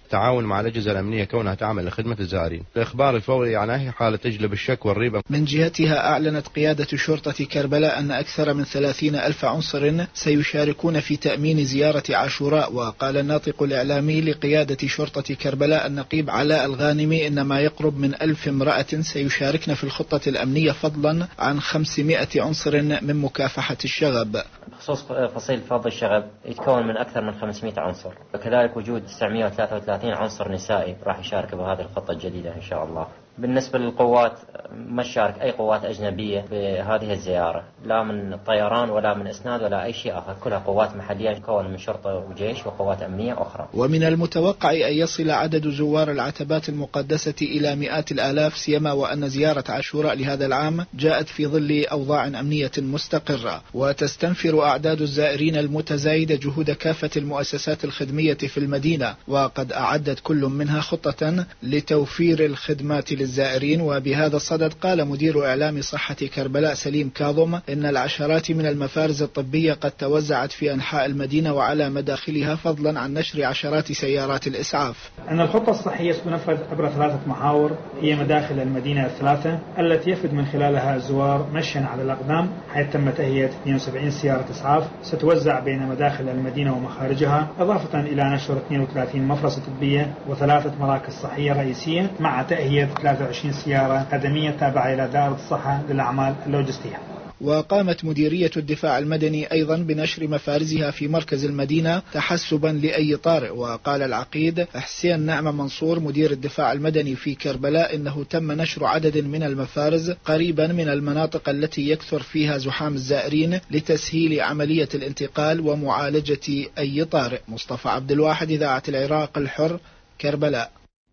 التعاون مع الأجهزة الأمنية كونها تعمل لخدمة الزائرين. الإخبار الفوري عن أي حالة تجلب الشك والريبة. من جهتها أعلنت قيادة شرطة كربلاء أن أكثر من ثلاثين ألف عنصر سيشاركون في تأمين زيارة عاشوراء. وقال الناطق الإعلامي لقيادة شرطة كربلاء النقيب علاء الغانمي إن ما يقرب من ألف امرأة سيشاركن في الخطة الأمنية فضلا عن خمسمائة عنصر من مكافحة الشغب. بخصوص فصيل فض الشغب يتكون من أكثر من خمسمائة عنصر، وكذلك وجود تسعمائة وثلاثة وثلاثين عنصر نسائي راح يشارك بهذه الخطة الجديدة إن شاء الله. بالنسبة للقوات ما تشارك أي قوات أجنبية بهذه الزيارة، لا من طيران ولا من إسناد ولا أي شيء آخر، كلها قوات محلية تكون من شرطة وجيش وقوات أمنية أخرى. ومن المتوقع أن يصل عدد زوار العتبات المقدسة إلى مئات الآلاف، سيما وأن زيارة عاشوراء لهذا العام جاءت في ظل أوضاع أمنية مستقرة. وتستنفر أعداد الزائرين المتزايدة جهود كافة المؤسسات الخدمية في المدينة، وقد أعدت كل منها خطة لتوفير الخدمات للزائرين. وبهذا الصدد قال مدير إعلام صحة كربلاء سليم كاظم إن العشرات من المفارز الطبية قد توزعت في أنحاء المدينة وعلى مداخلها، فضلا عن نشر عشرات سيارات الإسعاف. أن الخطة الصحية ستنفذ عبر ثلاثة محاور هي مداخل المدينة الثلاثة التي يفد من خلالها الزوار مشيا على الأقدام، حيث تم تهيئة اثنين وسبعين سيارة إسعاف ستوزع بين مداخل المدينة ومخارجها، إضافة إلى نشر اثنين وثلاثين مفرزة طبية وثلاثة مراكز صحية رئيسية، مع تأهية ثلاثة وعشرين سيارة خدمية تابعة إلى دائرة الصحة للأعمال اللوجستية. وقامت مديرية الدفاع المدني أيضا بنشر مفارزها في مركز المدينة تحسبا لأي طارئ. وقال العقيد حسين نعمة منصور مدير الدفاع المدني في كربلاء إنه تم نشر عدد من المفارز قريبا من المناطق التي يكثر فيها زحام الزائرين لتسهيل عملية الانتقال ومعالجة أي طارئ. مصطفى عبد الواحد، إذاعة العراق الحر، كربلاء.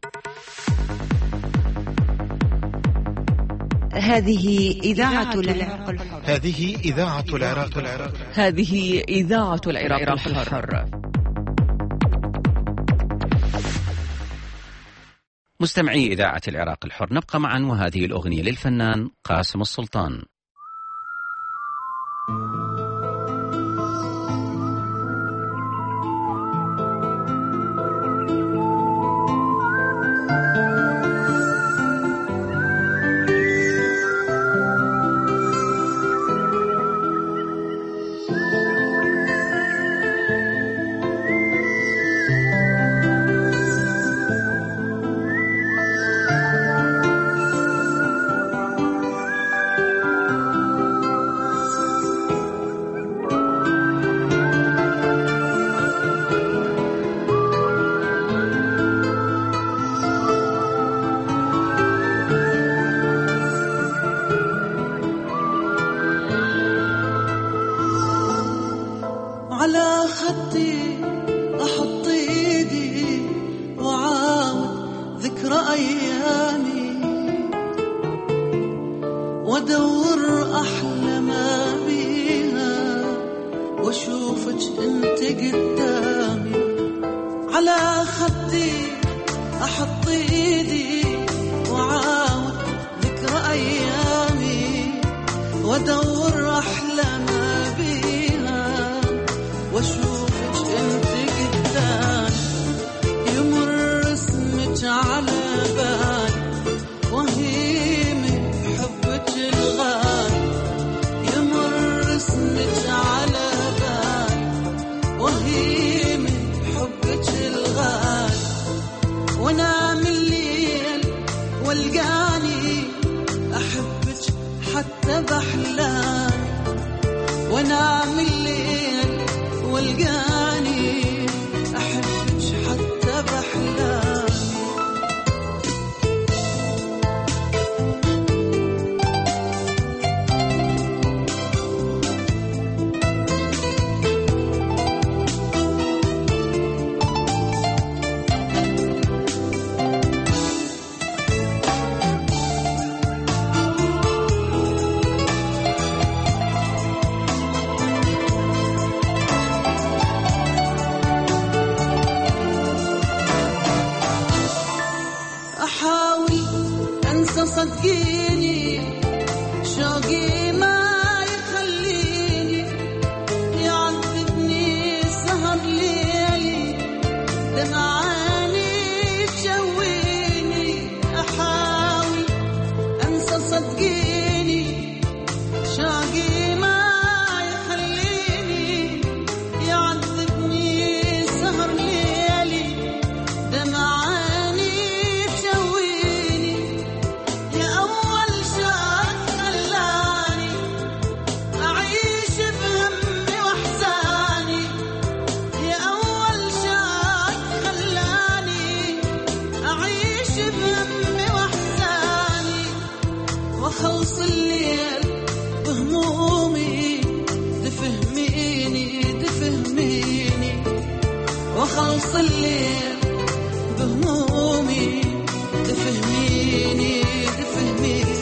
هذه إذاعة العراق الحر. هذه إذاعة العراق الحر. هذه إذاعة العراق الحر. مستمعي إذاعة العراق الحر، نبقى معا وهذه الأغنية للفنان قاسم السلطان. شاقي ما يخليني يعذبني سهر ليالي دمع عيني تشويني يا أول شاق خلاني أعيش بهمي وأحزاني يا أول شاق خلاني أعيش بهمي وأحزاني وخلص الليل بهمومي تفهميني تفهميني وخلص الليل بهمومي تفهميني تفهميني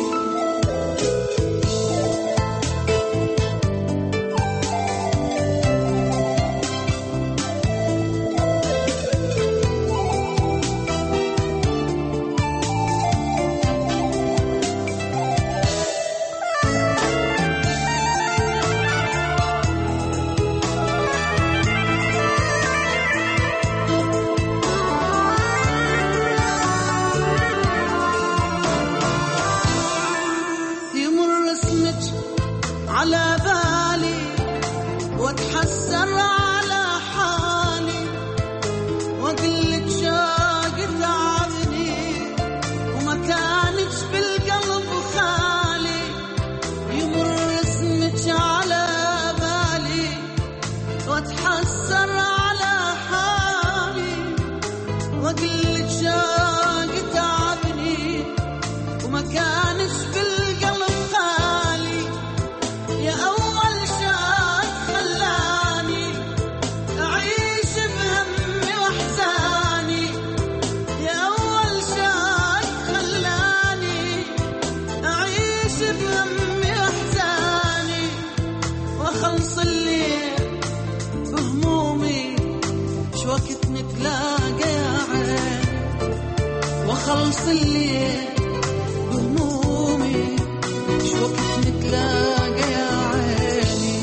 يمر اسمك على بالي واتحسر على حالي واقلك شاق تعبني وما كانش بالقلب خالي يمر اسمك على بالي واتحسر على حالي واقلك شاق تعبني وما كانش بالقلب خالي يا أول شاق خلاني أعيش بهمي وأحزاني يا أول شاق خلاني أعيش بهمي وأحزاني وأخلص الليل بهمومي شو وقت نتلاقى يا عين وأخلص الليل بهمومي شو وقت نتلاقى يا عيني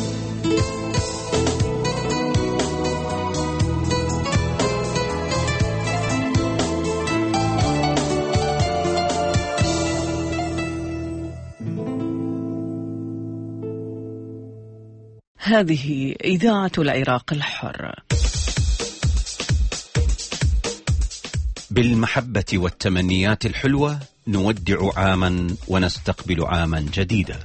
هذه إذاعة العراق الحر. بالمحبة والتمنيات الحلوة نودع عاما ونستقبل عاما جديدا.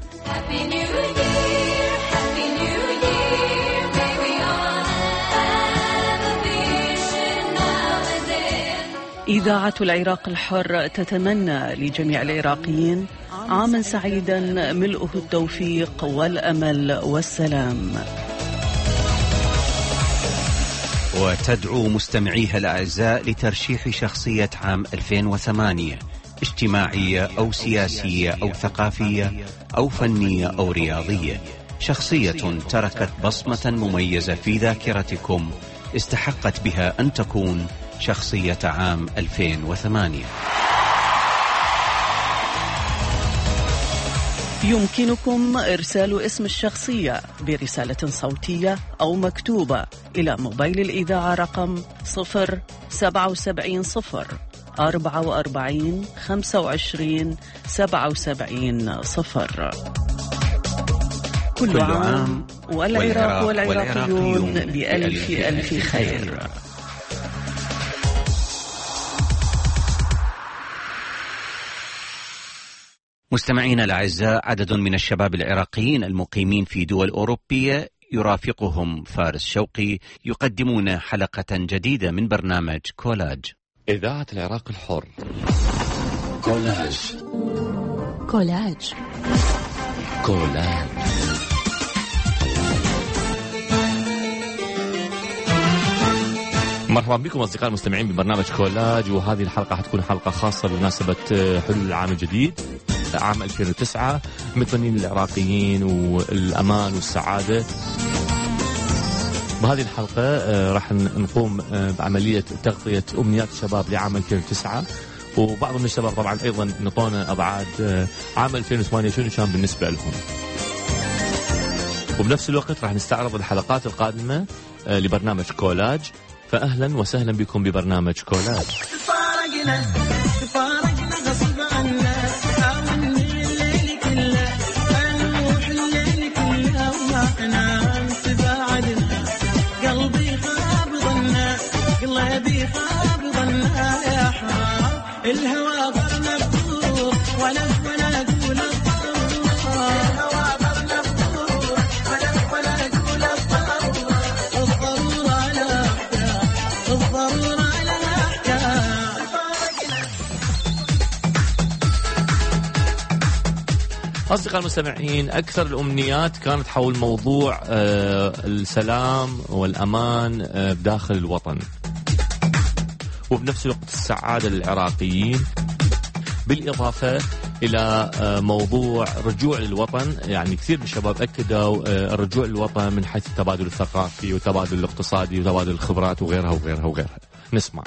إذاعة العراق الحر تتمنى لجميع العراقيين عاما سعيدا ملؤه التوفيق والأمل والسلام، وتدعو مستمعيها الأعزاء لترشيح شخصية عام ألفين وثمانية اجتماعية أو سياسية أو ثقافية أو فنية أو رياضية، شخصية تركت بصمة مميزة في ذاكرتكم استحقت بها أن تكون شخصية عام ألفين وثمانية. يمكنكم إرسال اسم الشخصية برسالة صوتية أو مكتوبة إلى موبايل الإذاعة رقم صفر سبعة وسبعين صفر أربعة وأربعين خمسة وعشرين سبعة وسبعين صفر. كل, كل عام والعراق والعراقيون بألف ألف خير. مستمعينا الأعزاء، عدد من الشباب العراقيين المقيمين في دول أوروبية يرافقهم فارس شوقي يقدمون حلقة جديدة من برنامج كولاج. إذاعة العراق الحر. كولاج كولاج كولاج. مرحبا بكم أصدقائي المستمعين ببرنامج كولاج، وهذه الحلقة حتكون حلقة خاصة بمناسبة حلول العام الجديد عام ألفين وتسعة، متمنين العراقيين والأمان والسعادة. بهذه الحلقة راح نقوم بعملية تغطية أمنيات الشباب لعام ألفين وتسعة، وبعض من الشباب طبعا أيضا نطونا أبعاد عام ألفين وثمانية شنو كان بالنسبة لهم. وبنفس الوقت راح نستعرض الحلقات القادمة لبرنامج كولاج. فأهلا وسهلا بكم ببرنامج كولاج. أصدقاء المستمعين، أكثر الأمنيات كانت حول موضوع السلام والأمان بداخل الوطن، وبنفس الوقت السعادة للعراقيين، بالإضافة إلى موضوع رجوع للوطن. يعني كثير من الشباب أكدوا الرجوع للوطن من حيث التبادل الثقافي والتبادل الاقتصادي وتبادل الخبرات وغيرها وغيرها وغيرها. نسمع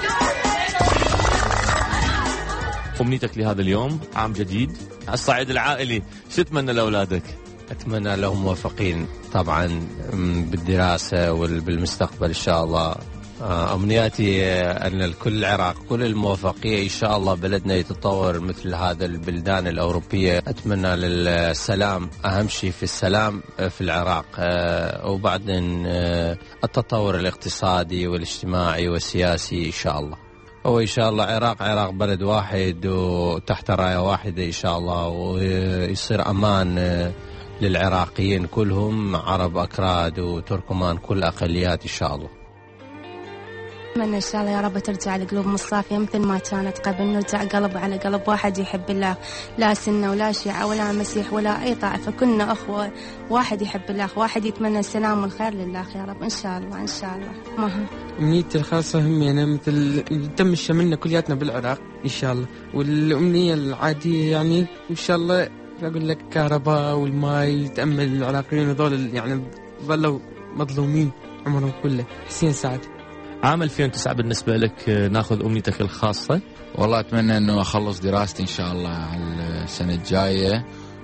أمنيتك لهذا اليوم، عام جديد على الصعيد العائلي، شو تتمنى لأولادك؟ أتمنى لهم موفقين طبعا بالدراسة وبالمستقبل إن شاء الله. أمنياتي أن الكل العراق كل الموفقية إن شاء الله، بلدنا يتطور مثل هذا البلدان الأوروبية. أتمنى للسلام، أهم شيء في السلام في العراق، وبعدين التطور الاقتصادي والاجتماعي والسياسي إن شاء الله. وإن شاء الله عراق عراق بلد واحد وتحت راية واحدة إن شاء الله، ويصير أمان للعراقيين كلهم، عرب أكراد وتركمان كل أقليات إن شاء الله. أتمنى إن شاء الله يا رب ترجع القلوب مصافية مثل ما كانت قبل، نرجع قلب على قلب واحد يحب الله، لا سنة ولا شيعة ولا مسيح ولا أي طائفة، كنا أخوة، واحد يحب الله، واحد يتمنى السلام والخير لله يا رب إن شاء الله إن شاء الله. ما أمنيتي الخاصة همينة مثل تم الشملنا كلياتنا بالعراق إن شاء الله، والأمنية العادية يعني إن شاء الله أقول لك كهرباء والماء، تأمل العراقيين وذول يعني ظلوا مظلومين عمرهم كله. حسين سعد. عام ألفين وتسعة بالنسبة لك، ناخذ أمنيتك الخاصة. والله أتمنى أنه أخلص دراستي إن شاء الله على السنة الجاية،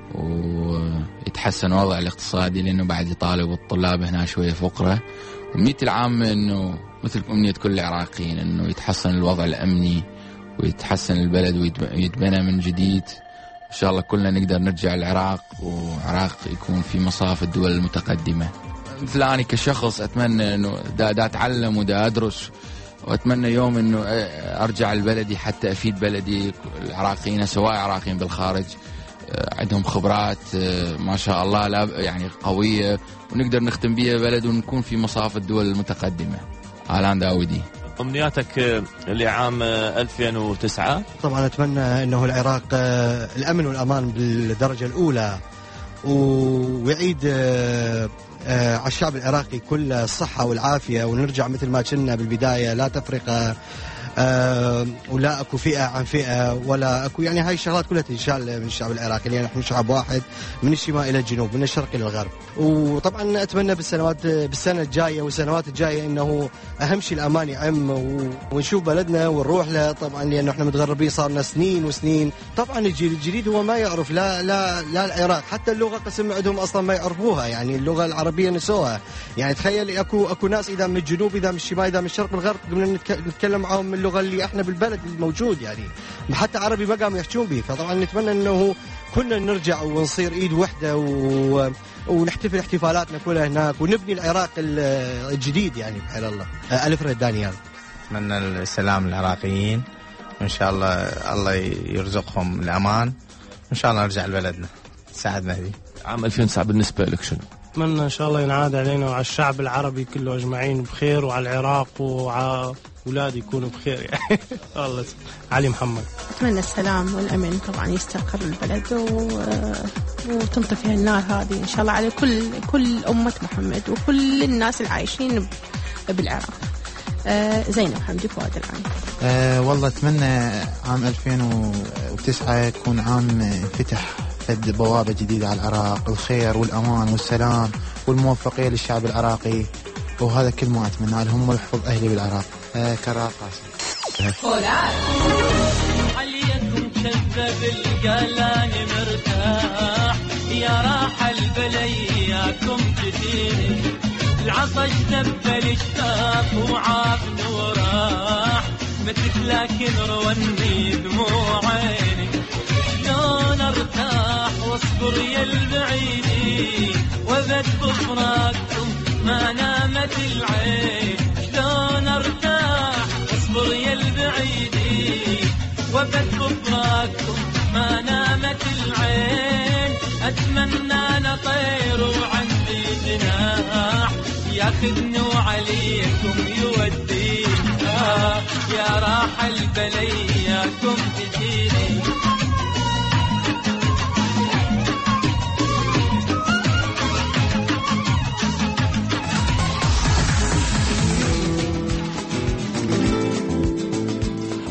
ويتحسن وضع الاقتصادي لأنه بعد طالب والطلاب هنا شوية فقرة. أمنيتي العامة أنه مثل أمنية كل العراقيين أنه يتحسن الوضع الأمني ويتحسن البلد ويتبنى من جديد. إن شاء الله كلنا نقدر نرجع العراق، وعراق يكون في مصاف الدول المتقدمة. مثل أنا كشخص أتمنى أنه دا, دا أتعلم ودا أدرس، وأتمنى يوم أنه أرجع لبلدي حتى أفيد بلدي. العراقيين سواء عراقيين بالخارج عندهم خبرات ما شاء الله لا يعني قوية، ونقدر نختم بيها بلد ونكون في مصاف الدول المتقدمة. آلان داودي. أمنياتك لعام ألفين وتسعة؟ طبعا أتمنى أنه العراق الأمن والأمان بالدرجة الأولى، ويعيد على الشعب العراقي كل الصحة والعافية، ونرجع مثل ما كنا بالبداية، لا تفرقة أه ولا أكو فئة عن فئة ولا أكو، يعني هاي الشغلات كلها تنشال من الشعب العراقي، لأن نحن شعب واحد من الشمال إلى الجنوب، من الشرق إلى الغرب. وطبعا أتمنى بالسنوات بالسنة الجاية والسنوات الجاية إنه أهم شيء الأمان يعم، ونشوف بلدنا ونروح له طبعا، لأنه إحنا متغربين صارنا سنين وسنين. طبعا الجيل الجديد هو ما يعرف لا لا لا العراق، حتى اللغة قسم عندهم أصلا ما يعرفوها، يعني اللغة العربية نسوها. يعني تخيل أكو أكو ناس إذا من الجنوب إذا من الشمال إذا من الشرق والغرب قمنا نتكلم معهم من اللغة اللي احنا بالبلد الموجود، يعني حتى عربي ما قاموا يحجون به. فطبعا نتمنى انه كنا نرجع ونصير ايد وحده و... ونحتفل احتفالاتنا كلها هناك، ونبني العراق الجديد يعني بحال الله. الفريد دانيال. اتمنى السلام للعراقيين، وان شاء الله الله يرزقهم الامان، وان شاء الله نرجع لبلدنا. سعد مهدي. عام ألفين وتسعة بالنسبه لك شنو؟ اتمنى ان شاء الله ينعاد علينا وعلى الشعب العربي كله اجمعين بخير، وعلى العراق وعلى أولادي يكونوا بخير يعني. الله. علي محمد. أتمنى السلام والأمن طبعا يستقر البلد و... وتنطفي النار هذه إن شاء الله على كل كل أمة محمد وكل الناس العايشين بالعراق. آه زينب حمدي فؤاد العام. آه والله أتمنى عام ألفين وتسعة يكون عام فتح فد بوابة جديدة على العراق، الخير والأمان والسلام والموفقية للشعب العراقي، وهذا كل ما أتمنى لهم، ويحفظ أهلي بالعراق. آه كراقة عليكم كذب القلان مرتاح، يا راح البلياكم كثير، العطش دبل اشتاق وعافن وراح، مثل لكن رواني دموع عيني، شلون ارتاح واصبر يا البعيدي، وبد بفراقكم ما نامت العين، شلون ارتاح واصبر يا البعيدي، وبد بفراقكم ما نامت العين، اتمنى نطير وعندي جناح، ياخذني وعليكم يوديني، آه يا راح البلياكم تجيني.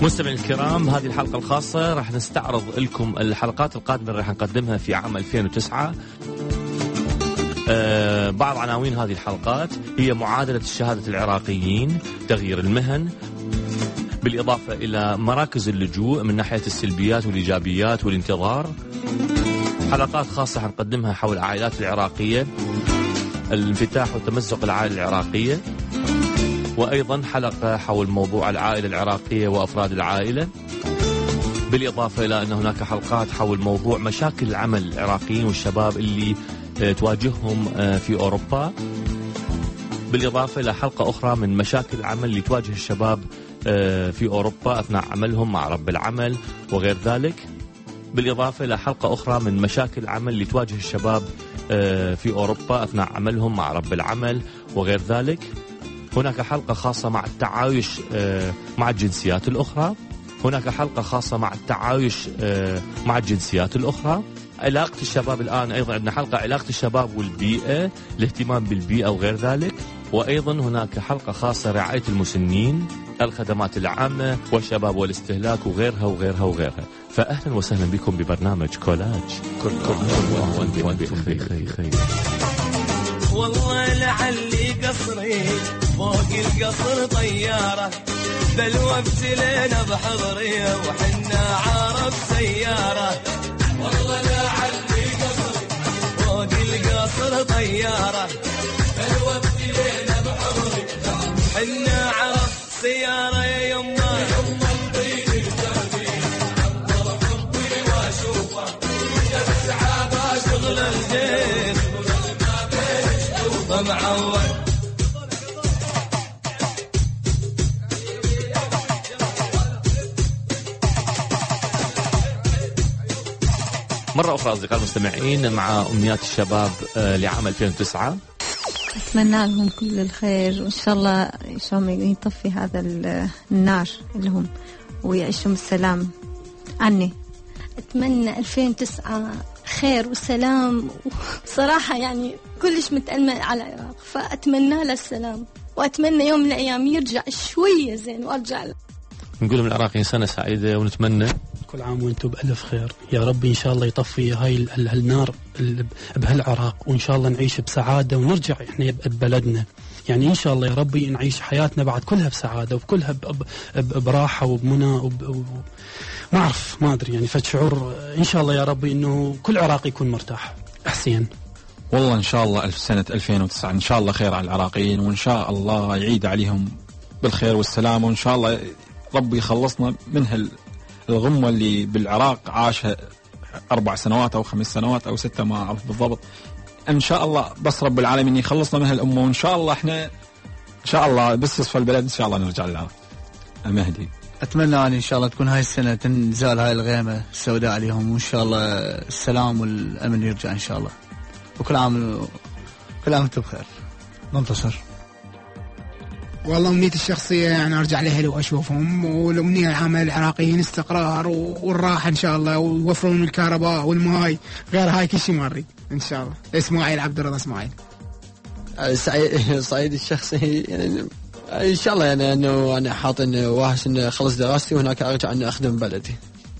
مستمعين الكرام، هذه الحلقة الخاصة راح نستعرض لكم الحلقات القادمة اللي راح نقدمها في عام ألفين وتسعة. أه بعض عناوين هذه الحلقات هي معادلة الشهادة العراقيين، تغيير المهن، بالإضافة إلى مراكز اللجوء من ناحية السلبيات والإيجابيات والانتظار. حلقات خاصة حنقدمها حول العائلات العراقية، الانفتاح وتمزق العائلة العراقية، وأيضا حلقة حول موضوع العائلة العراقية وأفراد العائلة، بالإضافة إلى أن هناك حلقات حول موضوع مشاكل العمل العراقيين والشباب اللي تواجههم في أوروبا، بالإضافة إلى حلقة أخرى من مشاكل العمل اللي تواجه الشباب في أوروبا أثناء عملهم مع رب العمل وغير ذلك، بالإضافة إلى حلقة أخرى من مشاكل العمل اللي تواجه الشباب في أوروبا أثناء عملهم مع رب العمل وغير ذلك. هناك حلقة خاصة مع التعايش مع الجنسيات الأخرى، هناك حلقة خاصة مع التعايش مع الجنسيات الأخرى. علاقة الشباب الآن أيضا عندنا حلقة علاقة الشباب والبيئة، الاهتمام بالبيئة وغير ذلك، وأيضا هناك حلقة خاصة رعاية المسنين، الخدمات العامة والشباب والاستهلاك وغيرها وغيرها وغيرها. فأهلا وسهلا بكم ببرنامج كولاج. كل كل وانتم بخير. والله لعلي قصري فوق القصر طيارة، بل وابتلينا بحضري وحنا عارف سيارة. والله لعلي قصري فوق القصر طيارة، بل وابتلينا بحضري حنا عارف سيارة. يا يما يما الطين الجردين انظر حبي واشوفه، يسعى شغل الجيش معود. مرة أخرى أصدقاء المستمعين مع أمنيات الشباب لعام ألفين وتسعة. أتمنى لهم كل الخير، وإن شاء الله إن شاء الله يطفي هذا النار لهم ويعيشهم السلام عني. أتمنى ألفين وتسعة خير وسلام، وصراحة يعني كلش متألمة على العراق، فأتمنى له السلام، وأتمنى يوم من الأيام يرجع شوية زين وأرجع له. نقول من العراقيين سنة سعيدة، ونتمنى كل عام وانتم بألف خير. يا رب إن شاء الله يطفي هاي النار بهالعراق، وإن شاء الله نعيش بسعادة ونرجع إحنا ببلدنا. يعني إن شاء الله يا ربي نعيش حياتنا بعد كلها بسعادة وكلها براحة وبمنى وب... ما أعرف ما أدري يعني فد شعور. إن شاء الله يا ربي إنه كل عراقي يكون مرتاح. حسين والله إن شاء الله ألف سنة ألفين وتسعة إن شاء الله خير على العراقيين، وإن شاء الله يعيد عليهم بالخير والسلام، وإن شاء الله ربي يخلصنا من الغمة اللي بالعراق عاشها أربع سنوات أو خمس سنوات أو ستة ما أعرف بالضبط. إن شاء الله بس رب العالمين يخلصنا من هالأمة، وإن شاء الله إحنا إن شاء الله بس يصفى البلد إن شاء الله نرجع للعراق. المهدي أتمنى يعني إن شاء الله تكون هاي السنة تنزال هاي الغيمة السوداء عليهم، وإن شاء الله السلام والأمن يرجع إن شاء الله. وكل عام كل عام وأنتم بخير. منتصر. والله أمنيتي الشخصية يعني أرجع لأهلي وأشوفهم، والأمنية العامة للعراقيين استقرار والراحة إن شاء الله، ويوفرون الكهرباء والماي، غير هاي كل شيء ما نريد إن شاء الله. إسماعيل عبد الرضا إسماعيل. سعيد سعيد الشخصي يعني ان شاء الله يعني انه انا حاط انه واحد انه اخلص دراستي وهناك ارجع انه اخدم بلدي.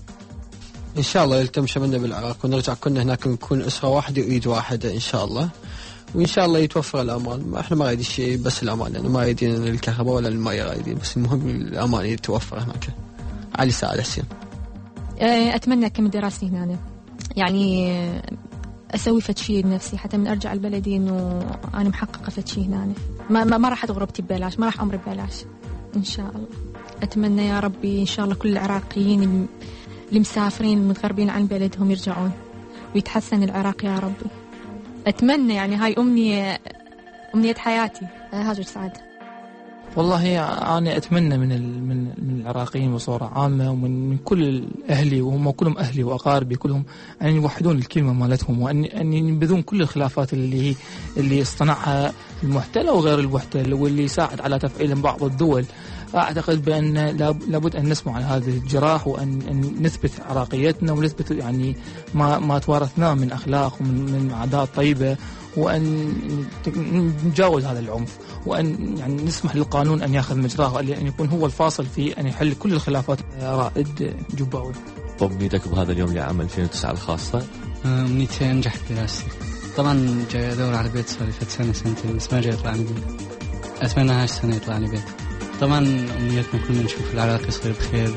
ان شاء الله يلتم شملنا بالعراق ونرجع كنا هناك نكون اسره واحده وايد واحده ان شاء الله، وان شاء الله يتوفر الامان. احنا ما رايدين شيء بس الامان، يعني ما رايدين الكهرباء ولا الماء رايدين، بس المهم الامان يتوفر هناك. علي سعد حسين. اتمنى اكمل دراستي هنا، يعني اسوي فد شيء لنفسي حتى من ارجع لبلدي انه انا محققه فد شيء هنا. ما ما, ما راح غربتي ببلاش، ما راح عمري ببلاش ان شاء الله. اتمنى يا ربي ان شاء الله كل العراقيين اللي مسافرين المتغربين عن بلدهم يرجعون ويتحسن العراق يا ربي. اتمنى يعني هاي امنيه امنيه حياتي. هاجر سعد. والله أنا أتمنى من من من العراقيين بصورة عامة ومن من كل أهلي، وهم كلهم أهلي وأقاربي كلهم، أن يوحدون الكلمة مالتهم، وأن أن ينبذون كل الخلافات اللي اللي اصطنعها المحتل وغير المحتل واللي يساعد على تفعيل بعض الدول. أعتقد بأن لابد أن نسمع عن هذه الجراح، وأن أن نثبت عراقيتنا ونثبت يعني ما ما توارثناه من أخلاق ومن من عادات طيبة وأن نتجاوز هذا العنف، وأن يعني نسمح للقانون أن يأخذ مجراه، وأن يكون هو الفاصل في أن يحل كل الخلافات. رائد جباوي. أمنيتك بهذا اليوم لعام ألفين وتسعة الخاصة؟ أمنيتي أنجح في دراستي. طبعا جاي أدور على بيت صار لي فترة سنتين بس ما جاي يطلع لي بيت. أتمنى هالسنة يطلع لي بيت. طبعا أمنيتنا كلنا نشوف العراق يصير بخير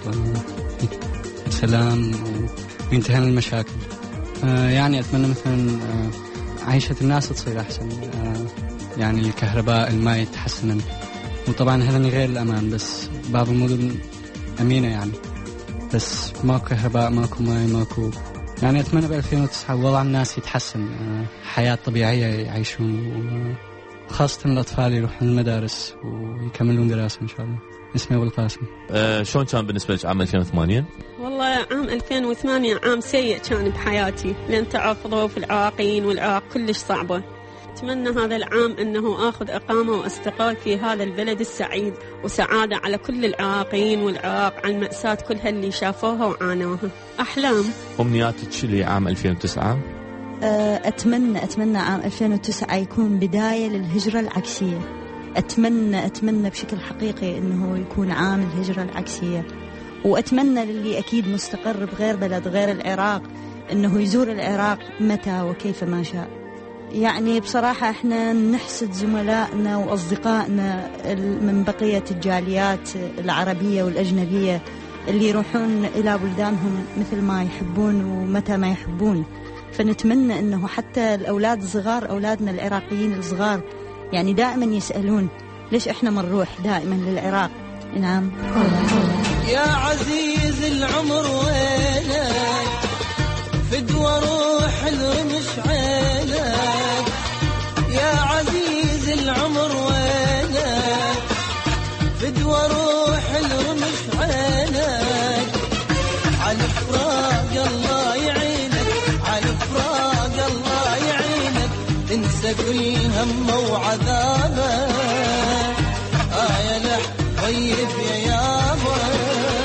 وسلام وينتهي المشاكل. يعني أتمنى مثلا عيشة الناس تصير أحسن، يعني الكهرباء الماء يتحسن، وطبعا هذا غير الأمان، بس بعض المدن أمينة يعني بس ماكو كهرباء ماكو ماء ماكو، يعني أتمنى ب ألفين وتسعة وضع الناس يتحسن، حياة طبيعية يعيشون، وخاصة الأطفال يروحون المدارس ويكملون دراسة إن شاء الله. اسمي أبو القاسم. أه شلون كان بالنسبة لك عام ألفين وثمانية؟ والله عام ألفين وثمانية عام سيء كان بحياتي، لأن تعرف ظروف العراقيين والعراق كلش صعبة. أتمنى هذا العام أنه آخذ إقامة واستقرار في هذا البلد السعيد، وسعادة على كل العراقيين والعراق عن المأساة كلها اللي شافوها وعانوها. أحلام. أمنياتك لعام ألفين وتسعة؟ أتمنى أتمنى عام ألفين وتسعة يكون بداية للهجرة العكسية. أتمنى أتمنى بشكل حقيقي أنه يكون عام الهجرة العكسية، وأتمنى للي أكيد مستقر بغير بلد غير العراق أنه يزور العراق متى وكيف ما شاء. يعني بصراحة إحنا نحسد زملائنا وأصدقائنا من بقية الجاليات العربية والأجنبية اللي يروحون إلى بلدانهم مثل ما يحبون ومتى ما يحبون، فنتمنى أنه حتى الأولاد الصغار أولادنا العراقيين الصغار يعني دائما يسألون ليش إحنا ما نروح دائما للعراق. نعم. يا عزيز العمر وينك، فدوى روح الرمش عينك، يا عزيز العمر وينك، فدوى روح الرمش عينك، على فراق الله يعينك، على فراق الله يعينك، انسى كل هم وعذابك، آه يا لح طيب يا يابا.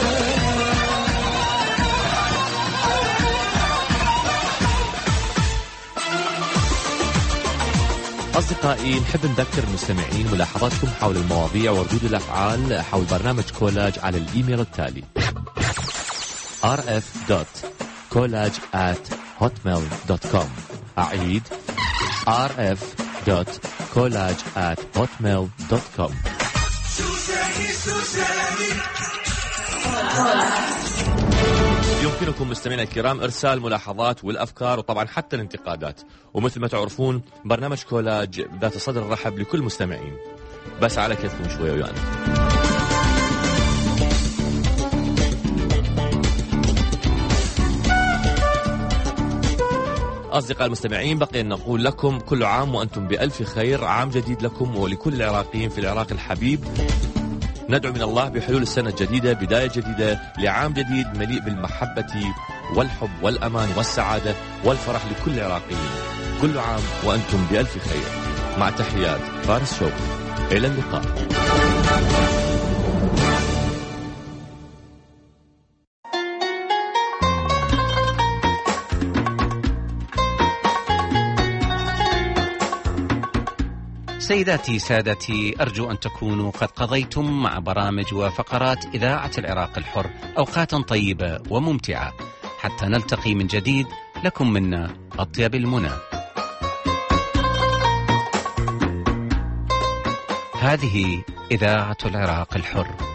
أصدقائي نحب نذكر المستمعين ملاحظاتكم حول المواضيع وردود الأفعال حول برنامج كولاج على الإيميل التالي آر إف دوت كولاج آت هوتميل دوت كوم. أعيد آر إف دوت كولاج آت هوتميل دوت كوم. يمكنكم مستمعينا الكرام إرسال ملاحظات والأفكار وطبعا حتى الانتقادات، ومثل ما تعرفون برنامج كولاج ذات صدر رحب لكل مستمعين، بس على كيفكم شوية ويانا. أصدقاء المستمعين بقي أن نقول لكم كل عام وأنتم بألف خير، عام جديد لكم ولكل العراقيين في العراق الحبيب. ندعو من الله بحلول السنة الجديدة بداية جديدة لعام جديد مليء بالمحبة والحب والأمان والسعادة والفرح لكل العراقيين. كل عام وأنتم بألف خير. مع تحيات فارس شوقي، إلى اللقاء. سيداتي سادتي، أرجو أن تكونوا قد قضيتم مع برامج وفقرات إذاعة العراق الحر أوقاتا طيبة وممتعة، حتى نلتقي من جديد. لكم منا أطيب المنى. هذه إذاعة العراق الحر.